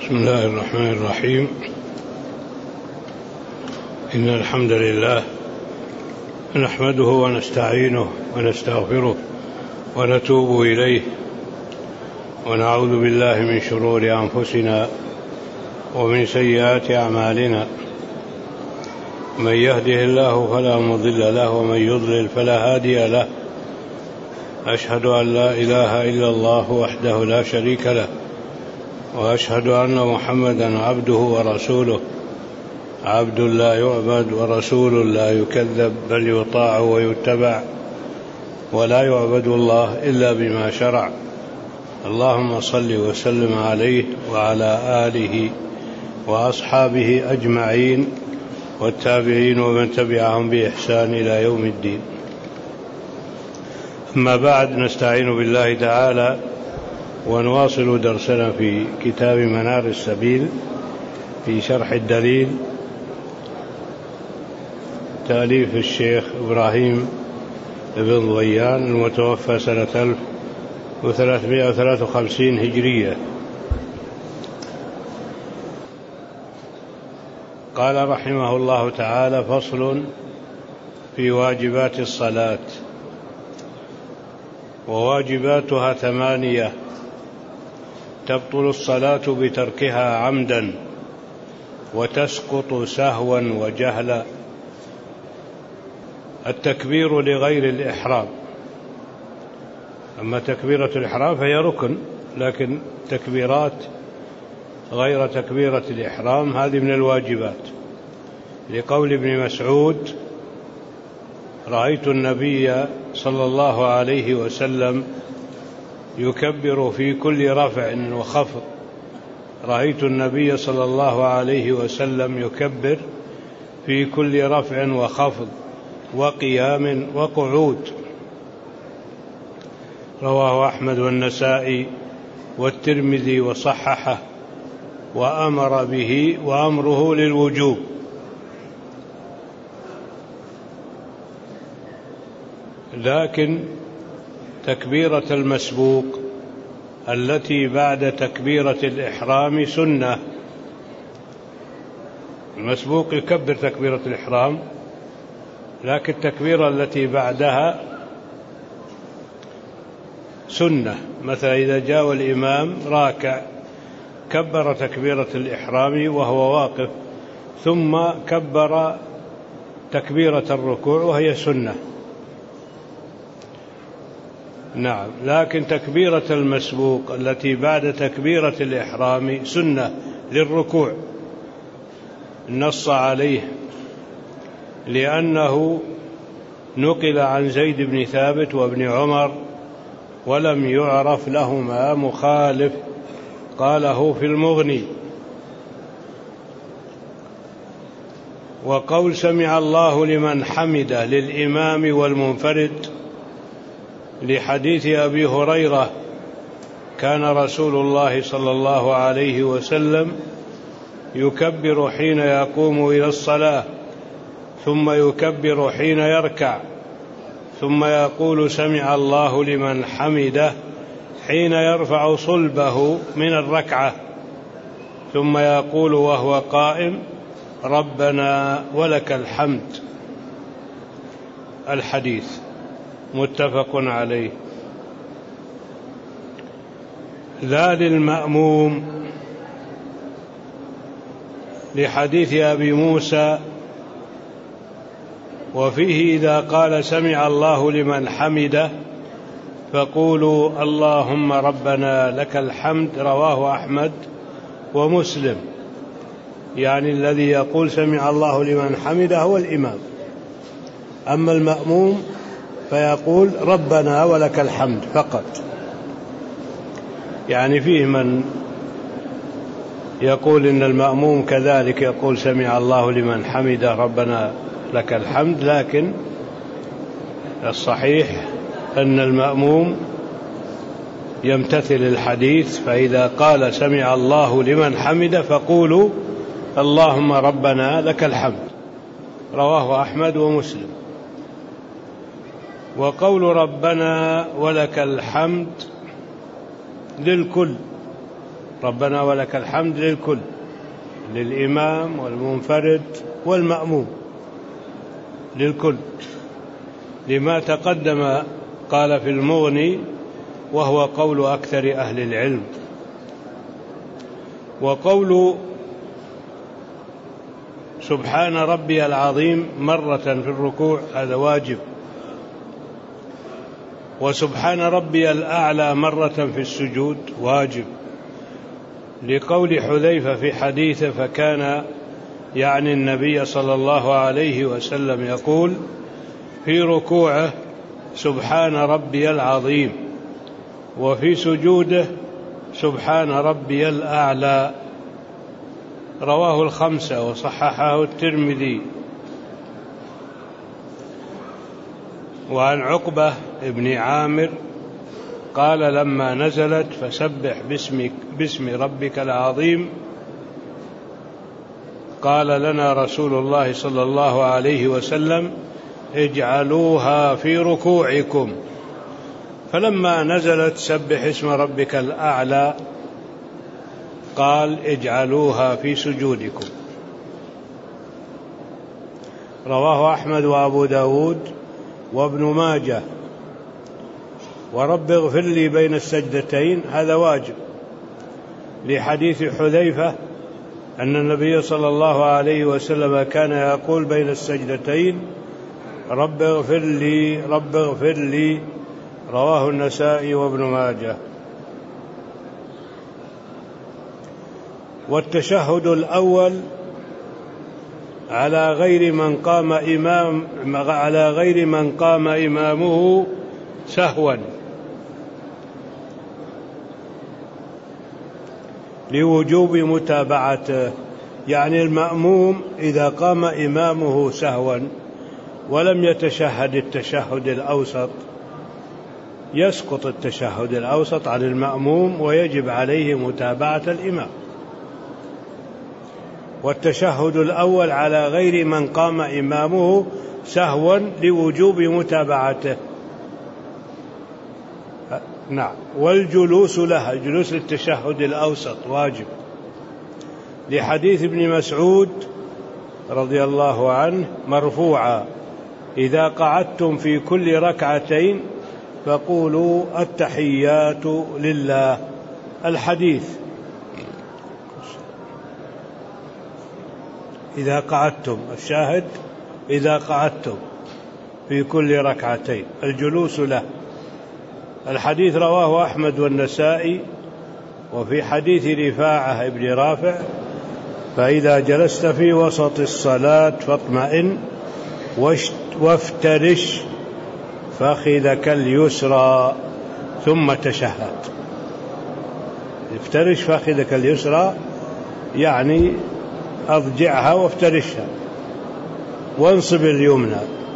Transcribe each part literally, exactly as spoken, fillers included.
بسم الله الرحمن الرحيم. إن الحمد لله نحمده ونستعينه ونستغفره ونتوب إليه، ونعوذ بالله من شرور أنفسنا ومن سيئات أعمالنا. من يهده الله فلا مضل له ومن يضلل فلا هادي له. أشهد أن لا إله إلا الله وحده لا شريك له، وأشهد أن محمدا عبده ورسوله، عبد لا يعبد ورسول لا يكذب، بل يطاع ويتبع، ولا يعبد الله إلا بما شرع. اللهم صل وسلم عليه وعلى آله وأصحابه أجمعين والتابعين ومن تبعهم بإحسان إلى يوم الدين. أما بعد، نستعين بالله تعالى ونواصل درسنا في كتاب منار السبيل في شرح الدليل، تأليف الشيخ إبراهيم بن ضيان المتوفى سنة ألف وثلاثمائة وثلاثة وخمسين هجرية. قال رحمه الله تعالى: فصل في واجبات الصلاة. وواجباتها ثمانية: تبطل الصلاة بتركها عمدا، وتسقط سهوا وجهلا. التكبير لغير الإحرام. أما تكبيرة الإحرام فهي ركن، لكن تكبيرات غير تكبيرة الإحرام هذه من الواجبات، لقول ابن مسعود: رأيت النبي صلى الله عليه وسلم يكبر في كل رفع وخفض. رأيت النبي صلى الله عليه وسلم يكبر في كل رفع وخفض وقيام وقعود. رواه أحمد والنسائي والترمذي وصححه، وأمر به وأمره للوجوب. لكن تكبيرة المسبوق التي بعد تكبيرة الإحرام سنة. المسبوق يكبر تكبيرة الإحرام، لكن التكبيرة التي بعدها سنة. مثلا إذا جاء الإمام راكع كبر تكبيرة الإحرام وهو واقف، ثم كبر تكبيرة الركوع وهي سنة. نعم، لكن تكبيرة المسبوق التي بعد تكبيرة الإحرام سنة للركوع، نص عليه لأنه نقل عن زيد بن ثابت وابن عمر ولم يعرف لهما مخالف، قاله في المغني. وقول سمع الله لمن حمده للإمام والمنفرد لحديث أبي هريرة: كان رسول الله صلى الله عليه وسلم يكبر حين يقوم إلى الصلاة، ثم يكبر حين يركع، ثم يقول سمع الله لمن حمده حين يرفع صلبه من الركعة، ثم يقول وهو قائم: ربنا ولك الحمد. الحديث متفق عليه. لا للمأموم لحديث أبي موسى، وفيه إذا قال سمع الله لمن حمده فقولوا اللهم ربنا لك الحمد. رواه أحمد ومسلم. يعني الذي يقول سمع الله لمن حمده هو الإمام، أما المأموم فيقول ربنا ولك الحمد فقط. يعني فيه من يقول إن المأموم كذلك يقول سمع الله لمن حمده ربنا لك الحمد، لكن الصحيح أن المأموم يمتثل الحديث، فإذا قال سمع الله لمن حمده فقولوا اللهم ربنا لك الحمد. رواه أحمد ومسلم. وقول ربنا ولك الحمد للكل، ربنا ولك الحمد للكل، للإمام والمنفرد والمأموم، للكل، لما تقدم قال في المغني وهو قول أكثر أهل العلم. وقول سبحان ربي العظيم مرة في الركوع هذا واجب، وسبحان ربي الأعلى مرة في السجود واجب، لقول حذيفة في حديثه فكان يعني النبي صلى الله عليه وسلم يقول في ركوعه سبحان ربي العظيم، وفي سجوده سبحان ربي الأعلى. رواه الخمسة وصححه الترمذي. وعن عقبة بن عامر قال لما نزلت فسبح باسمك باسم ربك العظيم قال لنا رسول الله صلى الله عليه وسلم اجعلوها في ركوعكم، فلما نزلت سبح اسم ربك الأعلى قال اجعلوها في سجودكم. رواه أحمد وأبو داود وابن ماجه. ورب اغفر لي بين السجدتين هذا واجب، لحديث حذيفة أن النبي صلى الله عليه وسلم كان يقول بين السجدتين رب اغفر لي رب اغفر لي. رواه النسائي وابن ماجه. والتشهد الأول على غير من قام إمام على غير من قام إمامه سهوا، لوجوب متابعته، يعني المأموم إذا قام إمامه سهوا ولم يتشهد التشهد الأوسط يسقط التشهد الأوسط عن المأموم ويجب عليه متابعة الإمام. والتشهد الأول على غير من قام إمامه سهوا لوجوب متابعته. نعم. والجلوس له، الجلوس للتشهد الأوسط واجب، لحديث ابن مسعود رضي الله عنه مرفوعا إذا قعدتم في كل ركعتين فقولوا التحيات لله. الحديث إذا قعدتم، الشاهد إذا قعدتم في كل ركعتين، الجلوس له. الحديث رواه أحمد والنسائي. وفي حديث رفاعة ابن رافع فإذا جلست في وسط الصلاة فاطمئن وافترش فخذك اليسرى ثم تشهد. افترش فخذك اليسرى يعني أضجعها وافترشها وانصب اليمنى.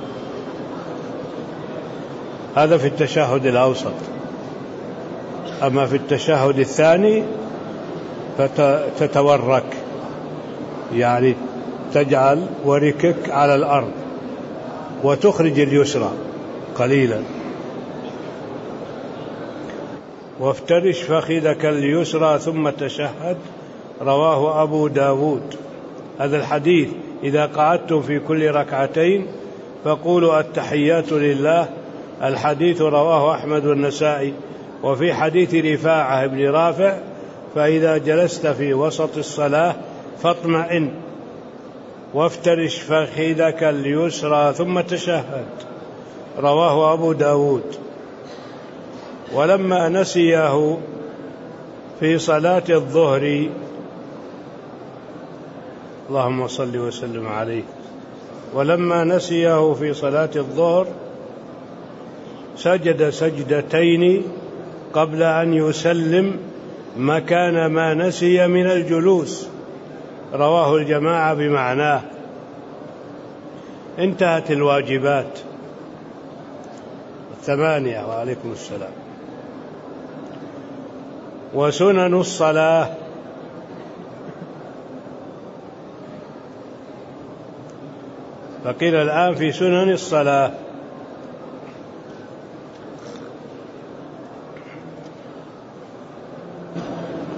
هذا في التشهد الأوسط. أما في التشهد الثاني فتتورك، يعني تجعل وركك على الأرض وتخرج اليسرى قليلا. وافترش فخذك اليسرى ثم تشهد. رواه أبو داود. هذا الحديث إذا قعدتم في كل ركعتين فقولوا التحيات لله. الحديث رواه أحمد والنسائي. وفي حديث رفاعة بن رافع فإذا جلست في وسط الصلاة فاطمئن وافترش فخذك اليسرى ثم تشهد. رواه أبو داود. ولما نسيه في صلاة الظهر، اللهم صل وسلم عليه، ولما نسيه في صلاة الظهر سجد سجدتين قبل أن يسلم مكان ما نسي من الجلوس. رواه الجماعة بمعناه. انتهت الواجبات الثمانية. وعليكم السلام. وسنن الصلاة فقيل الآن في سنن الصلاة.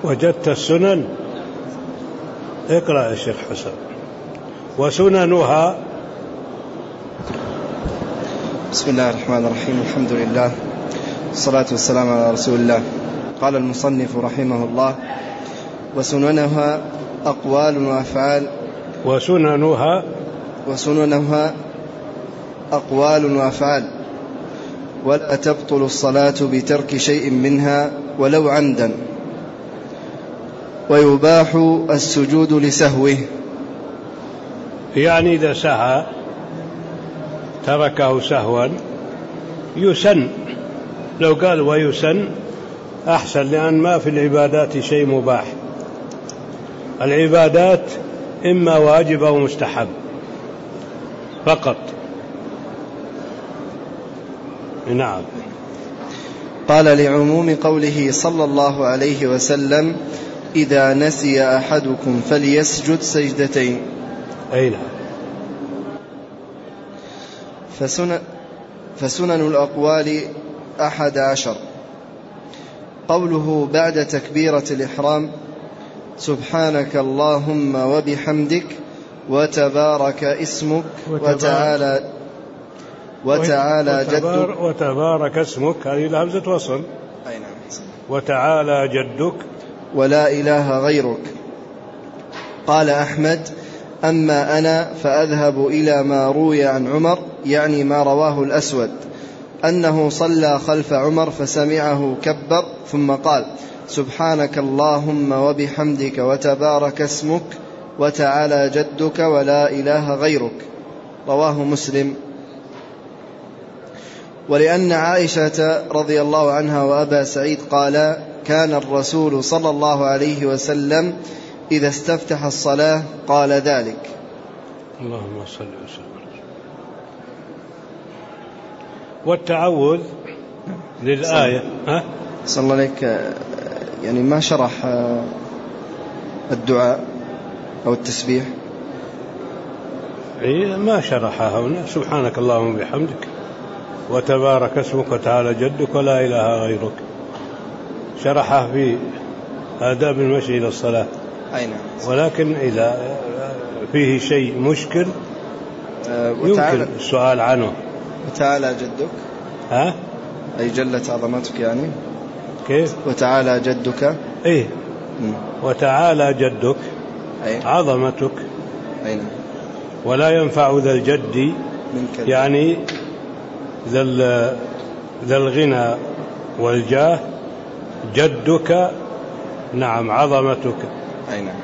وجدت السنن. اقرأ يا شيخ حسن. وسننها. بسم الله الرحمن الرحيم. الحمد لله والصلاة والسلام على رسول الله. قال المصنف رحمه الله: وسننها أقوال وأفعال. وسننها وسننها أقوال وأفعال، ولا تبطل الصلاة بترك شيء منها ولو عمدا، ويباح السجود لسهوه. يعني إذا سهى تركه سهوا يسن. لو قال ويسن أحسن، لأن ما في العبادات شيء مباح. العبادات إما واجب أو مستحب فقط. نعم. قال: لعموم قوله صلى الله عليه وسلم: إذا نسي أحدكم فليسجد سجدتين. أي نعم. فسنن, فسنن الأقوال أحد عشر. قوله بعد تكبيرة الإحرام: سبحانك اللهم وبحمدك وتبارك اسمك وتعالى وتعالى جدك. وتبارك اسمك، هذه لهمزة وصل. أي نعم. وتعالى جدك ولا إله غيرك. قال أحمد: أما أنا فأذهب إلى ما روي عن عمر، يعني ما رواه الأسود، أنه صلى خلف عمر فسمعه كبر ثم قال: سبحانك اللهم وبحمدك وتبارك اسمك وتعالى جدك ولا إله غيرك. رواه مسلم. ولأن عائشة رضي الله عنها وأبا سعيد قال: كان الرسول صلى الله عليه وسلم إذا استفتح الصلاة قال ذلك. اللهم صل وسلم. والتعوذ للآية. ها؟ صلى الله عليك، يعني ما شرح الدعاء أو التسبيح. إيه ما شرحها هنا. سبحانك اللهم وبحمدك وتبارك اسمك وتعالى جدك ولا إله غيرك، شرحها في آداب المشي إلى الصلاة. أي نعم. ولكن إذا فيه شيء مشكل يمكن السؤال عنه. وتعالى جدك، ها؟ أي جلت عظمتك يعني. كيف؟ وتعالى جدك. إيه. م. وتعالى جدك، أي عظمتك. أي نعم. ولا ينفع ذا الجد، يعني ذا ذا الغنى والجاه، جدك نعم عظمتك. أي نعم.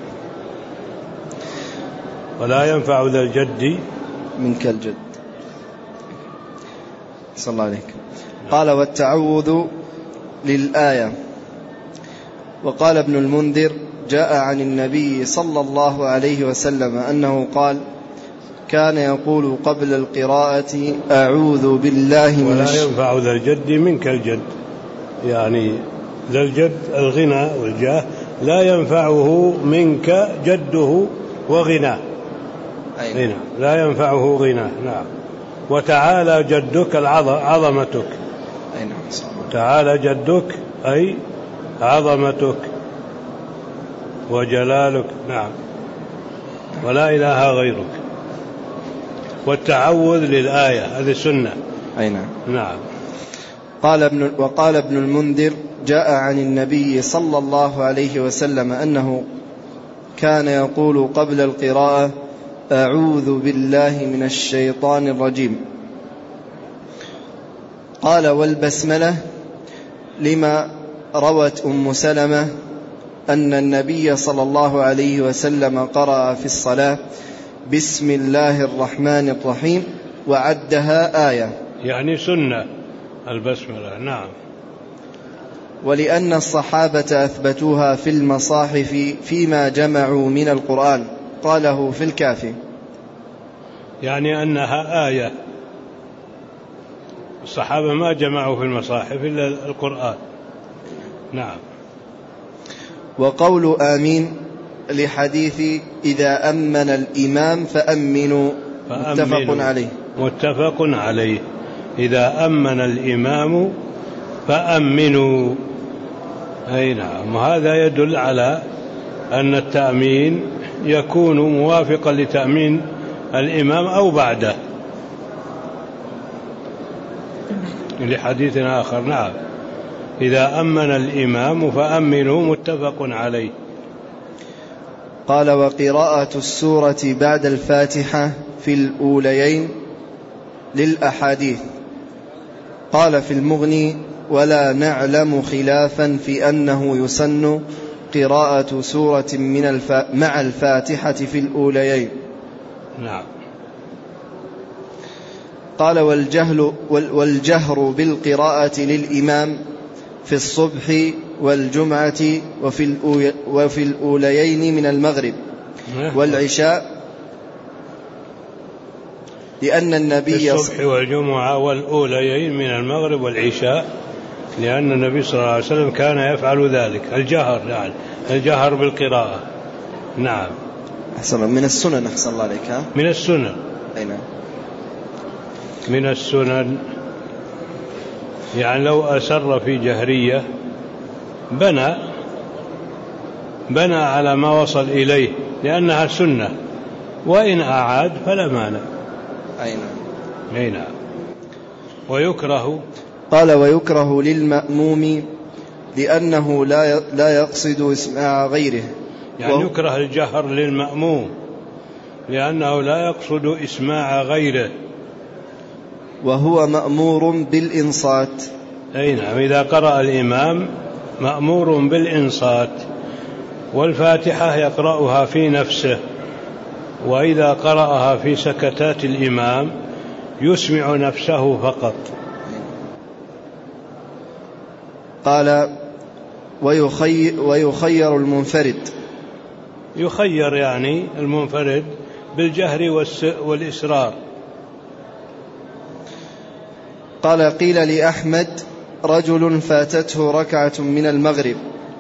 ولا ينفع ذا الجد منك الجد. صلى الله عليك. قال: والتعوذ للآية. وقال ابن المنذر: جاء عن النبي صلى الله عليه وسلم أنه قال: كان يقول قبل القراءة: أعوذ بالله من ولا ينفع ذا الجد منك الجد، يعني ذا الجد الغنى والجاه لا ينفعه منك جده وغناه. أي نعم. لا ينفعه غناه. نعم. وتعالى جدك عظمتك. أي نعم. تعالى جدك أي عظمتك وجلالك. نعم. ولا إله غيرك. والتعوذ للآية هذه سنة. أي نعم. نعم. قال ابن وقال ابن المنذر: جاء عن النبي صلى الله عليه وسلم أنه كان يقول قبل القراءة: أعوذ بالله من الشيطان الرجيم. قال: والبسملة لما روت أم سلمة أن النبي صلى الله عليه وسلم قرأ في الصلاة: بسم الله الرحمن الرحيم، وعدها آية، يعني سنة البسملة. نعم. ولأن الصحابة أثبتوها في المصاحف فيما جمعوا من القرآن. قاله في الكافي، يعني أنها آية. الصحابة ما جمعوا في المصاحف إلا القرآن. نعم. وقول آمين لحديث إذا أمن الإمام فأمنوا، متفق عليه. متفق عليه. إذا أمن الإمام فأمنوا. أي نعم. وهذا يدل على أن التأمين يكون موافقا لتأمين الإمام أو بعده، لحديث آخر. نعم، إذا أمن الإمام فأمنوا، متفق عليه. قال: وقراءة السورة بعد الفاتحة في الأوليين للأحاديث. قال في المغني: ولا نعلم خلافا في أنه يسن قراءة سورة من الف... مع الفاتحة في الأوليين. نعم. قال: والجهل والجهر بالقراءة للإمام في الصبح والجمعة وفي, الأو... وفي الأوليين من المغرب والعشاء، لأن النبي في الصبح والجمعة والأوليين من المغرب والعشاء، لأن النبي صلى الله عليه وسلم كان يفعل ذلك، الجهر يعني الجهر بالقراءة. نعم. أحسن، من السنن. أحسن الله عليك. ها؟ من السنن. أي نعم. من السنن، يعني لو أسر في جهرية بنى بنى على ما وصل إليه، لأنها سنة، وإن أعاد فلا مانع. أي نعم. أي نعم. ويكره. قال: ويكره للمأموم لأنه لا لا يقصد إسماع غيره. يعني يكره الجهر للمأموم لأنه لا يقصد إسماع غيره، وهو مأمور بالإنصات. أي نعم. إذا قرأ الإمام مأمور بالإنصات، والفاتحة يقرأها في نفسه، وإذا قرأها في سكتات الإمام يسمع نفسه فقط. قال: ويخير, ويخير المنفرد. يخير يعني المنفرد بالجهر والإسرار. قال: قيل لأحمد: رجل فاتته ركعة من المغرب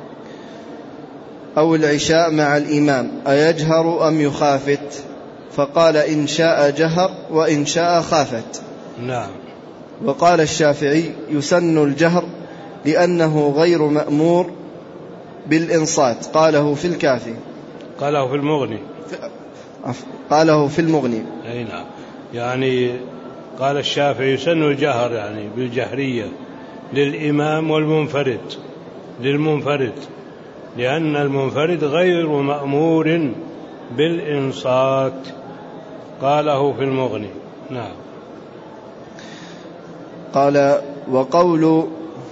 أو العشاء مع الإمام، أيجهر أم يخافت؟ فقال: إن شاء جهر وإن شاء خافت. نعم. وقال الشافعي: يسن الجهر لأنه غير مأمور بالإنصات. قاله في الكافي. قاله في المغني. قاله في المغني. أي نعم. يعني قال الشافعي يسن الجهر يعني بالجهرية للإمام والمنفرد، للمنفرد، لأن المنفرد غير مأمور بالإنصات. قاله في المغني. نعم. قال: وقول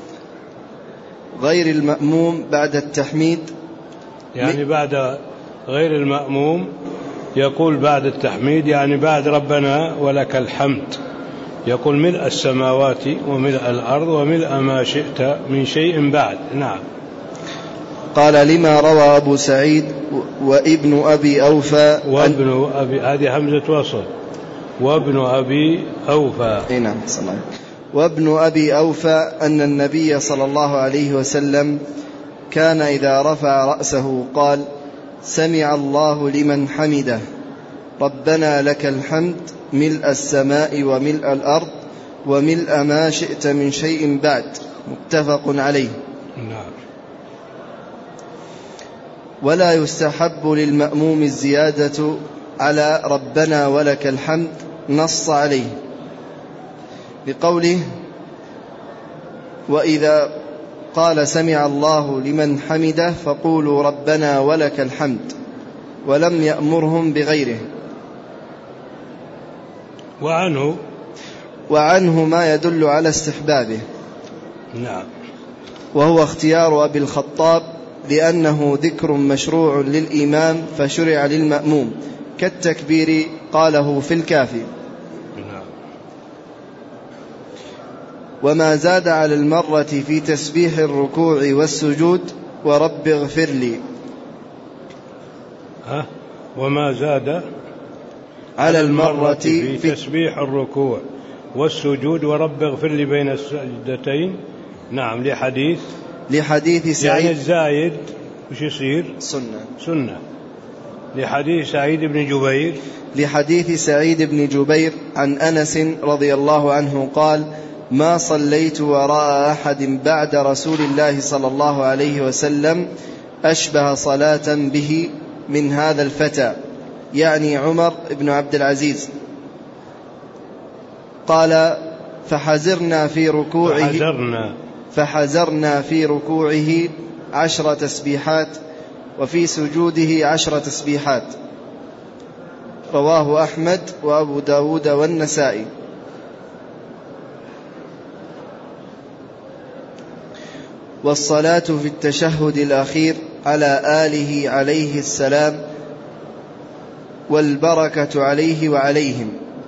غير المأموم بعد التحميد، يعني بعد غير المأموم يقول بعد التحميد، يعني بعد ربنا ولك الحمد، يقول ملء السماوات وملء الأرض وملء ما شئت من شيء بعد. نعم. قال: لما روى أبو سعيد وابن أبي أوفى وابن أبي، هذه همزة وصل، وابن أبي أوفى. إيه نعم. وابن أبي أوفى أن النبي صلى الله عليه وسلم كان إذا رفع رأسه قال: سمع الله لمن حمده، ربنا لك الحمد ملء السماء وملء الأرض وملء ما شئت من شيء بعد. متفق عليه. نعم. ولا يستحب للمأموم الزيادة على ربنا ولك الحمد، نص عليه بقوله: وإذا قال سمع الله لمن حمده فقولوا ربنا ولك الحمد، ولم يأمرهم بغيره. وعنه وعنه ما يدل على استحبابه. نعم. وهو اختيار أبي الخطاب، لأنه ذكر مشروع للإمام فشرع للمأموم، كالتكبير. قاله في الكافي. نعم. وما زاد على المرة في تسبيح الركوع والسجود ورب اغفر لي. ها؟ وما زاد على المرة في تسبيح الركوع والسجود ورب اغفر لي بين السجدتين. نعم. لحديث لحديث سعيد، يعني الزايد وش يصير؟ سنة. سنة. لحديث سعيد بن جبير لحديث سعيد بن جبير عن أنس رضي الله عنه قال: ما صليت وراء أحد بعد رسول الله صلى الله عليه وسلم أشبه صلاة به من هذا الفتى، يعني عمر بن عبد العزيز. قال فحزرنا في ركوعه فحزرنا, فحزرنا في ركوعه عشر تسبيحات وفي سجوده عشر تسبيحات. رواه أحمد وأبو داود والنسائي. والصلاة في التشهد الأخير على آله عليه السلام والبركة عليه وعليهم،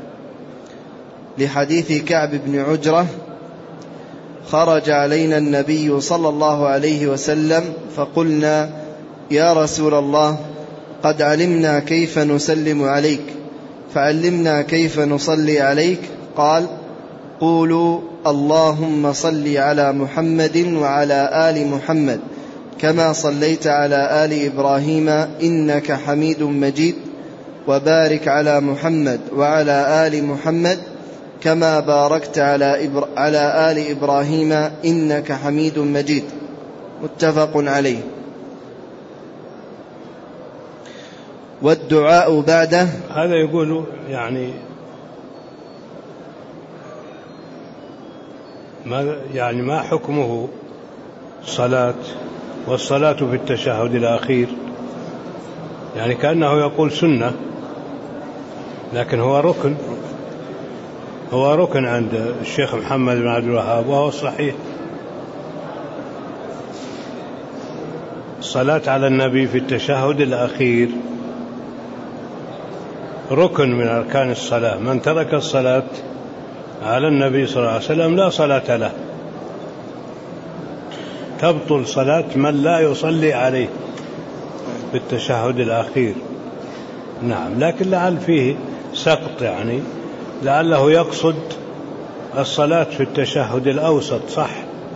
لحديث كعب بن عجرة: خرج علينا النبي صلى الله عليه وسلم فقلنا يا رسول الله قد علمنا كيف نسلم عليك فعلمنا كيف نصلي عليك. قال: قولوا اللهم صل على محمد وعلى آل محمد كما صليت على آل إبراهيم إنك حميد مجيد، وبارك على محمد وعلى آل محمد كما باركت على, إبر... على آل إبراهيم إنك حميد مجيد. متفق عليه. والدعاء بعده، هذا يقول يعني ما يعني ما حكمه صلاة والصلاة في التشهد الأخير؟ يعني كأنه يقول سنة، لكن هو ركن، هو ركن عند الشيخ محمد بن عبد الوهاب، وهو صحيح. الصلاة على النبي في التشهد الأخير ركن من أركان الصلاة. من ترك الصلاة على النبي صلى الله عليه وسلم لا صلاة له، تبطل صلاة من لا يصلي عليه في التشهد الأخير. نعم، لكن لعل فيه سقط، يعني لعله يقصد الصلاة في التشهد الأوسط، صح،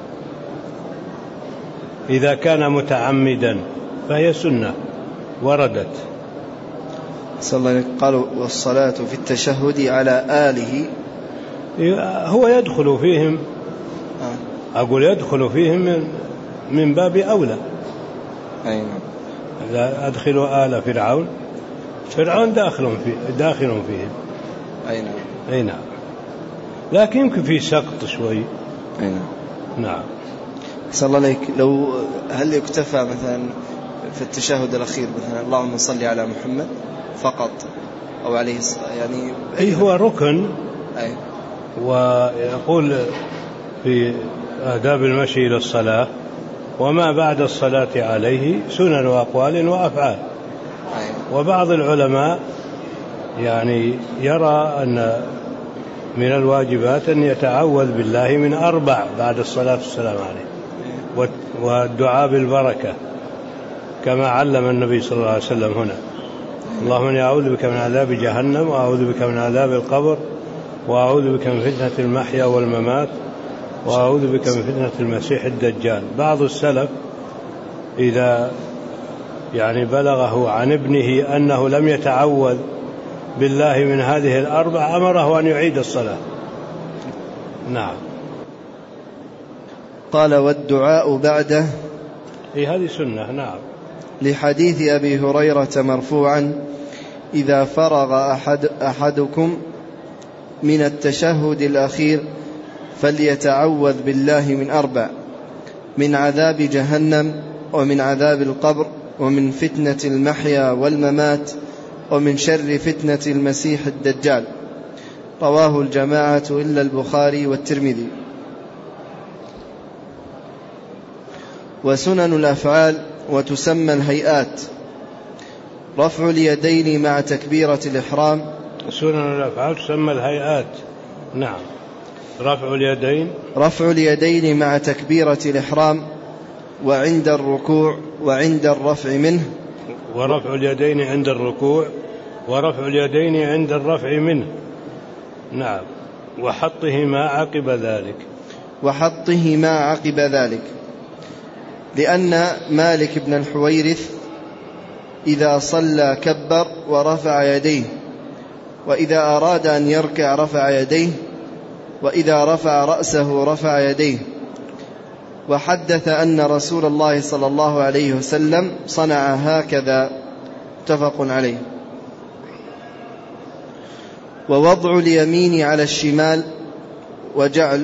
إذا كان متعمدا فهي سنة وردت. صلى الله عليه وسلم قالوا والصلاة في التشهد على آله، هو يدخل فيهم، أقول يدخل فيهم من, من باب أولى. أين لا أدخلوا آل فرعون، فرعون داخل فيه داخل فيهم. أين أي نعم، لكن يمكن في سقط شوي. أين نعم. صلى الله عليك، لو هل يكتفى مثلا في التشهد الأخير مثلا اللهم صل على محمد فقط، أو عليه يعني أي هو ركن. أي. ويقول في آداب المشي إلى الصلاة: وما بعد الصلاة عليه سنن وأقوال وأفعال. أي. وبعض العلماء يعني يرى أن من الواجبات أن يتعوذ بالله من أربع بعد الصلاة والسلام عليه، والدعاء بالبركة كما علم النبي صلى الله عليه وسلم هنا: اللهم إني أعوذ بك من عذاب جهنم، وأعوذ بك من عذاب القبر، وأعوذ بك من فتنة المحيا والممات، وأعوذ بك من فتنة المسيح الدجال. بعض السلف إذا يعني بلغه عن ابنه أنه لم يتعوذ بالله من هذه الأربع أمره أن يعيد الصلاة. نعم. قال والدعاء بعده، إيه هذه سنة. نعم. لحديث أبي هريرة مرفوعا: إذا فرغ أحد أحدكم من التشهد الأخير فليتعوذ بالله من أربع: من عذاب جهنم، ومن عذاب القبر، ومن فتنة المحيا والممات، ومن شر فتنة المسيح الدجال. رواه الجماعة إلا البخاري والترمذي. وسنن الأفعال وتسمى الهيئات: رفع اليدين مع تكبيرة الإحرام. سنن الأفعال تسمى الهيئات. نعم. رفع اليدين رفع اليدين مع تكبيرة الإحرام، وعند الركوع، وعند الرفع منه. ورفع اليدين عند الركوع، ورفع اليدين عند الرفع منه. نعم. وحطهما عقب ذلك. وحطهما عقب ذلك، لأن مالك بن الحويرث إذا صلى كبر ورفع يديه، وإذا أراد أن يركع رفع يديه، وإذا رفع رأسه رفع يديه. وحدث أن رسول الله صلى الله عليه وسلم صنع هكذا، متفق عليه. ووضع اليمين على الشمال وجعل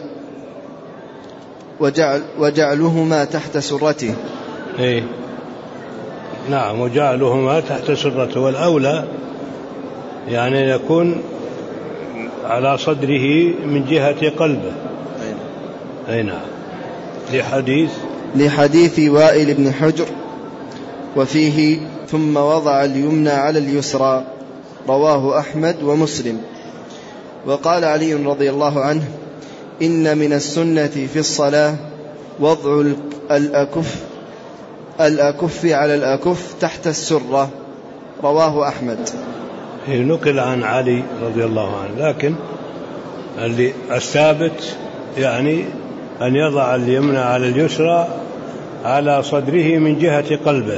وجعل وجعلهما تحت سرته. إيه نعم، وجعلهما تحت سرته، والأولى يعني يكون على صدره من جهة قلبه. أي نعم، لحديث لحديث وائل بن حجر وفيه ثم وضع اليمنى على اليسرى، رواه أحمد ومسلم. وقال علي رضي الله عنه: إن من السنة في الصلاة وضع الأكف الأكف على الأكف تحت السرة، رواه أحمد. نقل عن علي رضي الله عنه، لكن اللي الثابت يعني أن يضع اليمنى على اليسرى على صدره من جهة قلبه.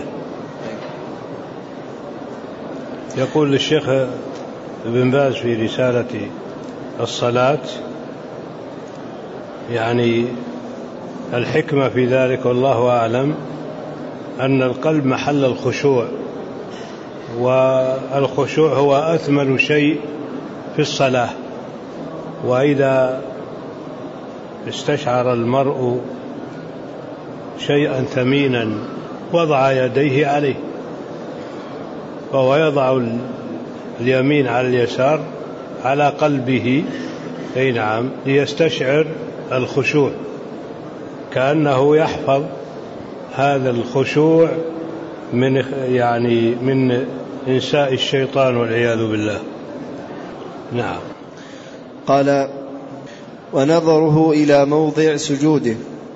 يقول الشيخ ابن باز في رسالة الصلاة يعني الحكمة في ذلك والله أعلم أن القلب محل الخشوع، والخشوع هو أثمن شيء في الصلاة، وإذا استشعر المرء شيئا ثمينا وضع يديه عليه، فهو يضع اليمين على اليسار على قلبه، أي نعم، ليستشعر الخشوع، كأنه يحفظ هذا الخشوع من يعني من إنساء الشيطان والعياذ بالله. نعم. قال: ونظره إلى موضع سجوده،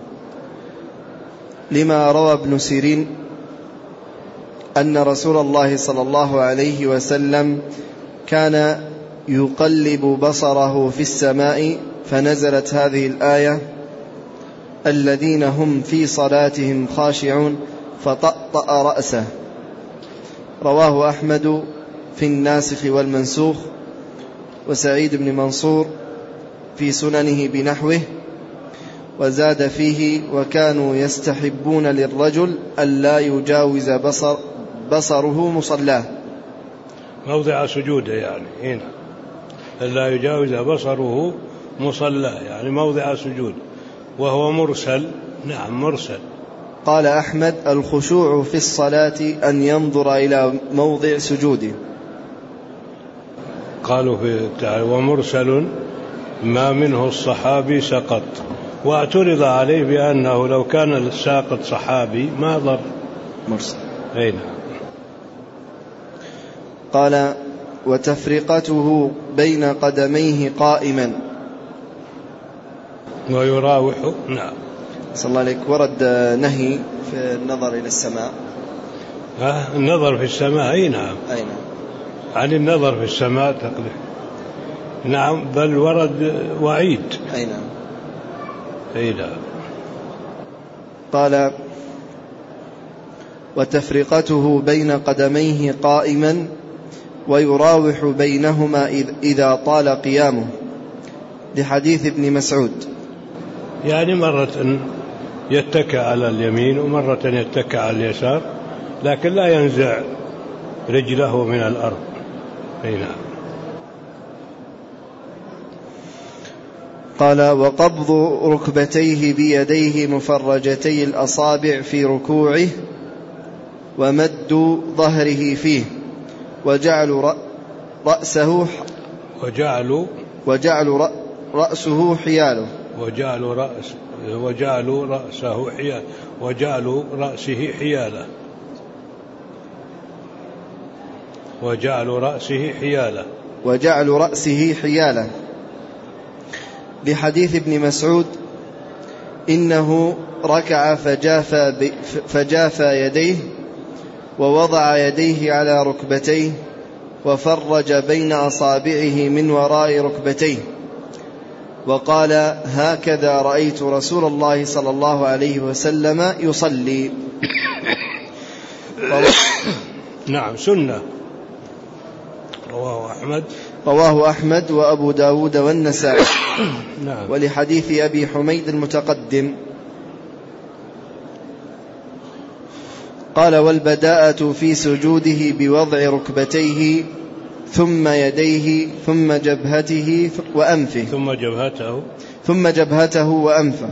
لما روى ابن سيرين أن رسول الله صلى الله عليه وسلم كان يقلب بصره في السماء، فنزلت هذه الآية: الذين هم في صلاتهم خاشعون، فطأطأ رأسه، رواه أحمد في الناسخ والمنسوخ، وسعيد بن منصور في سننه بنحوه، وزاد فيه: وكانوا يستحبون للرجل ألا يجاوز بصر بصره مصلاه، موضع سجوده، يعني هنا ألا يجاوز بصره مصلاه، يعني موضع سجود، وهو مرسل. نعم مرسل. قال أحمد: الخشوع في الصلاة أن ينظر إلى موضع سجوده. قالوا في تعالى: ومرسل ما منه الصحابي سقط، واعترض عليه بأنه لو كان الساقط صحابي ما ضر مرسل. أين. قال: وتفرقته بين قدميه قائما ويراوح. نعم. صلى الله عليك. ورد نهي في النظر إلى السماء. ها النظر في السماء. أي نعم. أي نعم. عن النظر في السماء تقدر. نعم، بل ورد وعيد. أي نعم. أي نعم. قال: وتفرقته بين قدميه قائما ويراوح بينهما إذا طال قيامه، لحديث ابن مسعود. يعني مرة يتكئ على اليمين ومرة يتكئ على اليسار، لكن لا ينزع رجله من الأرض. أي نعم. قال: وقبض ركبتيه بيديه مفرجتي الأصابع في ركوعه، ومد ظهره فيه، وجعل رأسه وجعل وجعل رأسه حياله وجعل رأس وجعل رأسه حياله وجعل رأسه حياله وجعل رأسه حياله وجعل رأسه حياله لحديث ابن مسعود: إنه ركع فجافى فجافى يديه، ووضع يديه على ركبتيه، وفرج بين أصابعه من وراء ركبتيه، وقال: هكذا رأيت رسول الله صلى الله عليه وسلم يصلي. نعم، سنة. رواه أحمد رواه أحمد وأبو داود والنسائي. نعم. ولحديث أبي حميد المتقدم قال: والبداءة في سجوده بوضع ركبتيه ثم يديه ثم جبهته وأنفه ثم جبهته ثم جبهته وأنفه.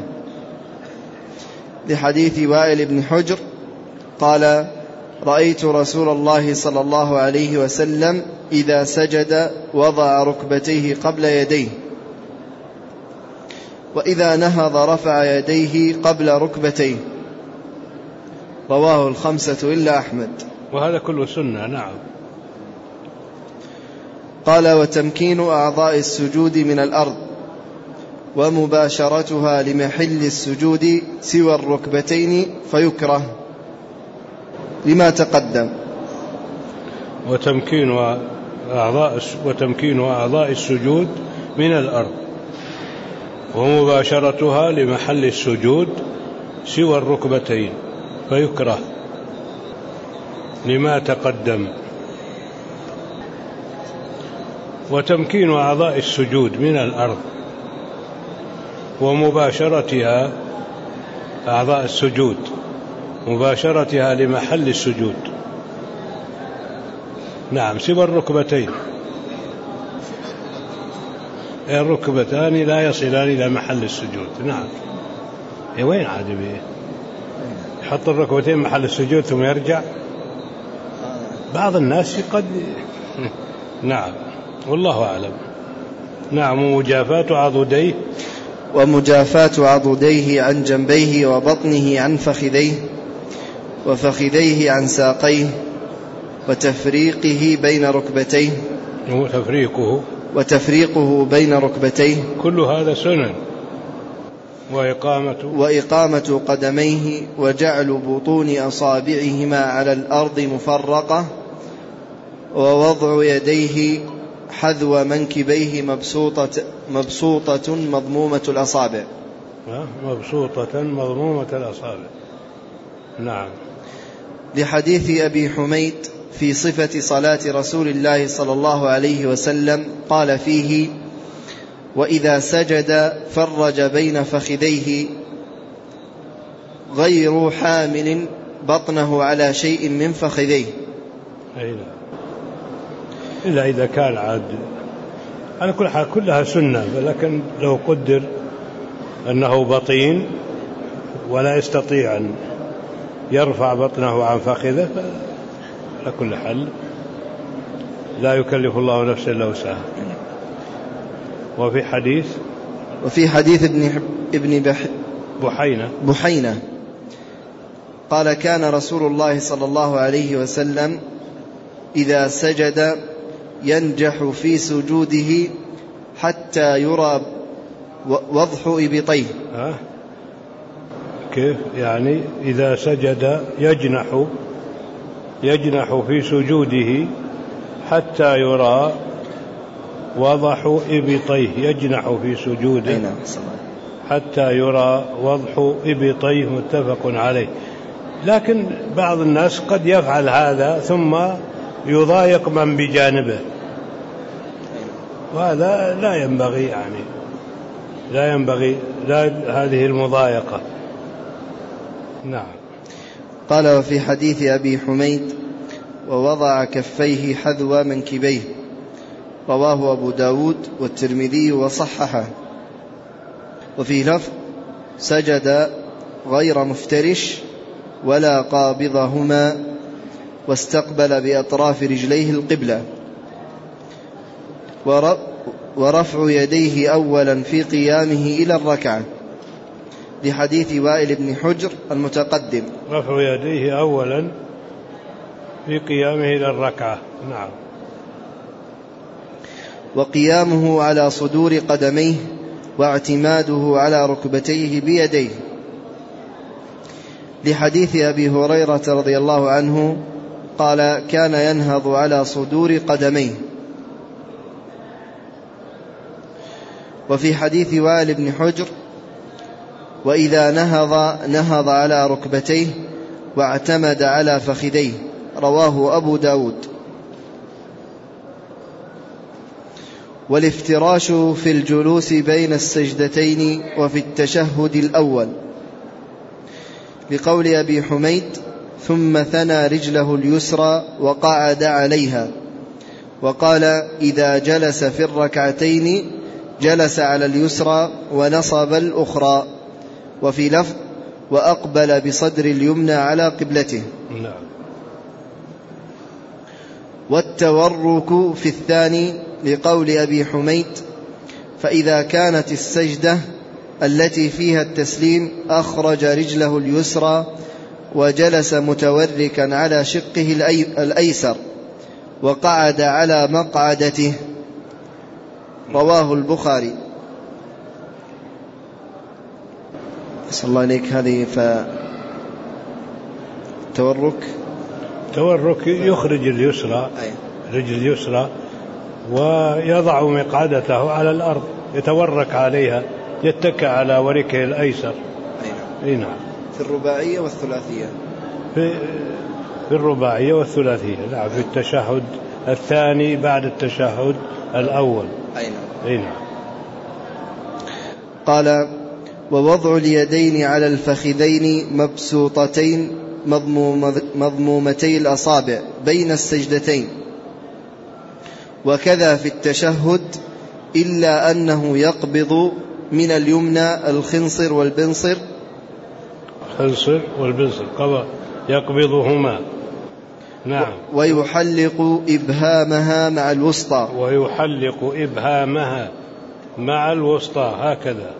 لحديث وائل بن حجر قال: رأيت رسول الله صلى الله عليه وسلم إذا سجد وضع ركبتيه قبل يديه، وإذا نهض رفع يديه قبل ركبتيه. رواه الخمسة إلا أحمد. وهذا كله سنة. نعم. قال: وتمكين أعضاء السجود من الأرض ومباشرتها لمحل السجود سوى الركبتين فيكره لما تقدم. وتمكين أعضاء وتمكين أعضاء السجود من الأرض ومباشرتها لمحل السجود سوى الركبتين فيكره لما تقدم. وتمكين أعضاء السجود من الأرض ومباشرتها أعضاء السجود مباشرتها لمحل السجود. نعم. سوى الركبتين، الركبتان لا يصلان إلى محل السجود. نعم. إيه وين عاد بيه يحط الركبتين محل السجود ثم يرجع؟ بعض الناس قد نعم، والله أعلم. نعم. ومجافاة عضديه ومجافاة عضديه عن جنبيه وبطنه عن فخذيه وفخذيه عن ساقيه وتفريقه بين ركبتيه وتفريقه وتفريقه بين ركبتيه. كل هذا سنن. وإقامة وإقامة قدميه وجعل بطون أصابعهما على الأرض مفرقة ووضع يديه حذو منكبيه مبسوطة, مبسوطة مضمومة الأصابع مبسوطة مضمومة الأصابع. نعم. لحديث أبي حميد في صفة صلاة رسول الله صلى الله عليه وسلم قال فيه: وإذا سجد فرج بين فخذيه غير حامل بطنه على شيء من فخذيه. إلا إذا كان عاد على كل حال كلها سنة، لكن لو قدر أنه بطين ولا يستطيع أن يرفع بطنه عن فخذه على كل حال لا يكلف الله نفسا إلا وسعها. وفي حديث وفي حديث ابن ابن بح بحينة بحينة قال: كان رسول الله صلى الله عليه وسلم إذا سجد ينجح في سجوده حتى يرى وضح إبطيه. أه؟ كيف يعني؟ إذا سجد يجنح يجنح في سجوده حتى يرى وضح إبطيه. يجنح في سجوده حتى يرى وضح إبطيه. متفق عليه. لكن بعض الناس قد يفعل هذا ثم يضايق من بجانبه، وهذا لا ينبغي، يعني لا ينبغي لا هذه المضايقة. نعم. قال: وفي حديث أبي حميد: ووضع كفيه حذو منكبيه. رواه أبو داود والترمذي وصححه. وفي لفظ: سجد غير مفترش ولا قابضهما واستقبل بأطراف رجليه القبلة. ورفع يديه أولا في قيامه إلى الركعة. لحديث وائل بن حجر المتقدم. رفع يديه أولا في قيامه إلى الركعة. نعم. وقيامه على صدور قدميه واعتماده على ركبتيه بيديه. لحديث أبي هريرة رضي الله عنه قال: كان ينهض على صدور قدميه. وفي حديث وائل بن حجر: وإذا نهض نهض على ركبتيه واعتمد على فخذيه. رواه أبو داود. والافتراش في الجلوس بين السجدتين وفي التشهد الأول، لقول أبي حميد: ثم ثنى رجله اليسرى وقعد عليها. وقال: إذا جلس في الركعتين جلس على اليسرى ونصب الأخرى. وفي لفظ: وأقبل بصدر اليمنى على قبلته. والتورك في الثاني، لقول أبي حميد: فإذا كانت السجدة التي فيها التسليم أخرج رجله اليسرى وجلس متوركا على شقه الأيسر وقعد على مقعدته. رواه البخاري. أسأل الله إليك، هذه فتورك تورك يخرج اليسرى، رجل اليسرى، ويضع مقعدته على الأرض يتورك عليها، يتكى على وركه الأيسر. أي نعم. في الرباعية والثلاثية. في, في الرباعية والثلاثية، نعم. في التشهد الثاني بعد التشهد الأول. أي نعم. أي نعم. قال: ووضع اليدين على الفخذين مبسوطتين مضمومتي الأصابع بين السجدتين، وكذا في التشهد، إلا أنه يقبض من اليمنى الخنصر والبنصر. الخنصر والبنصر قضى يقبضهما. نعم. ويحلق إبهامها مع الوسطى. ويحلق إبهامها مع الوسطى هكذا،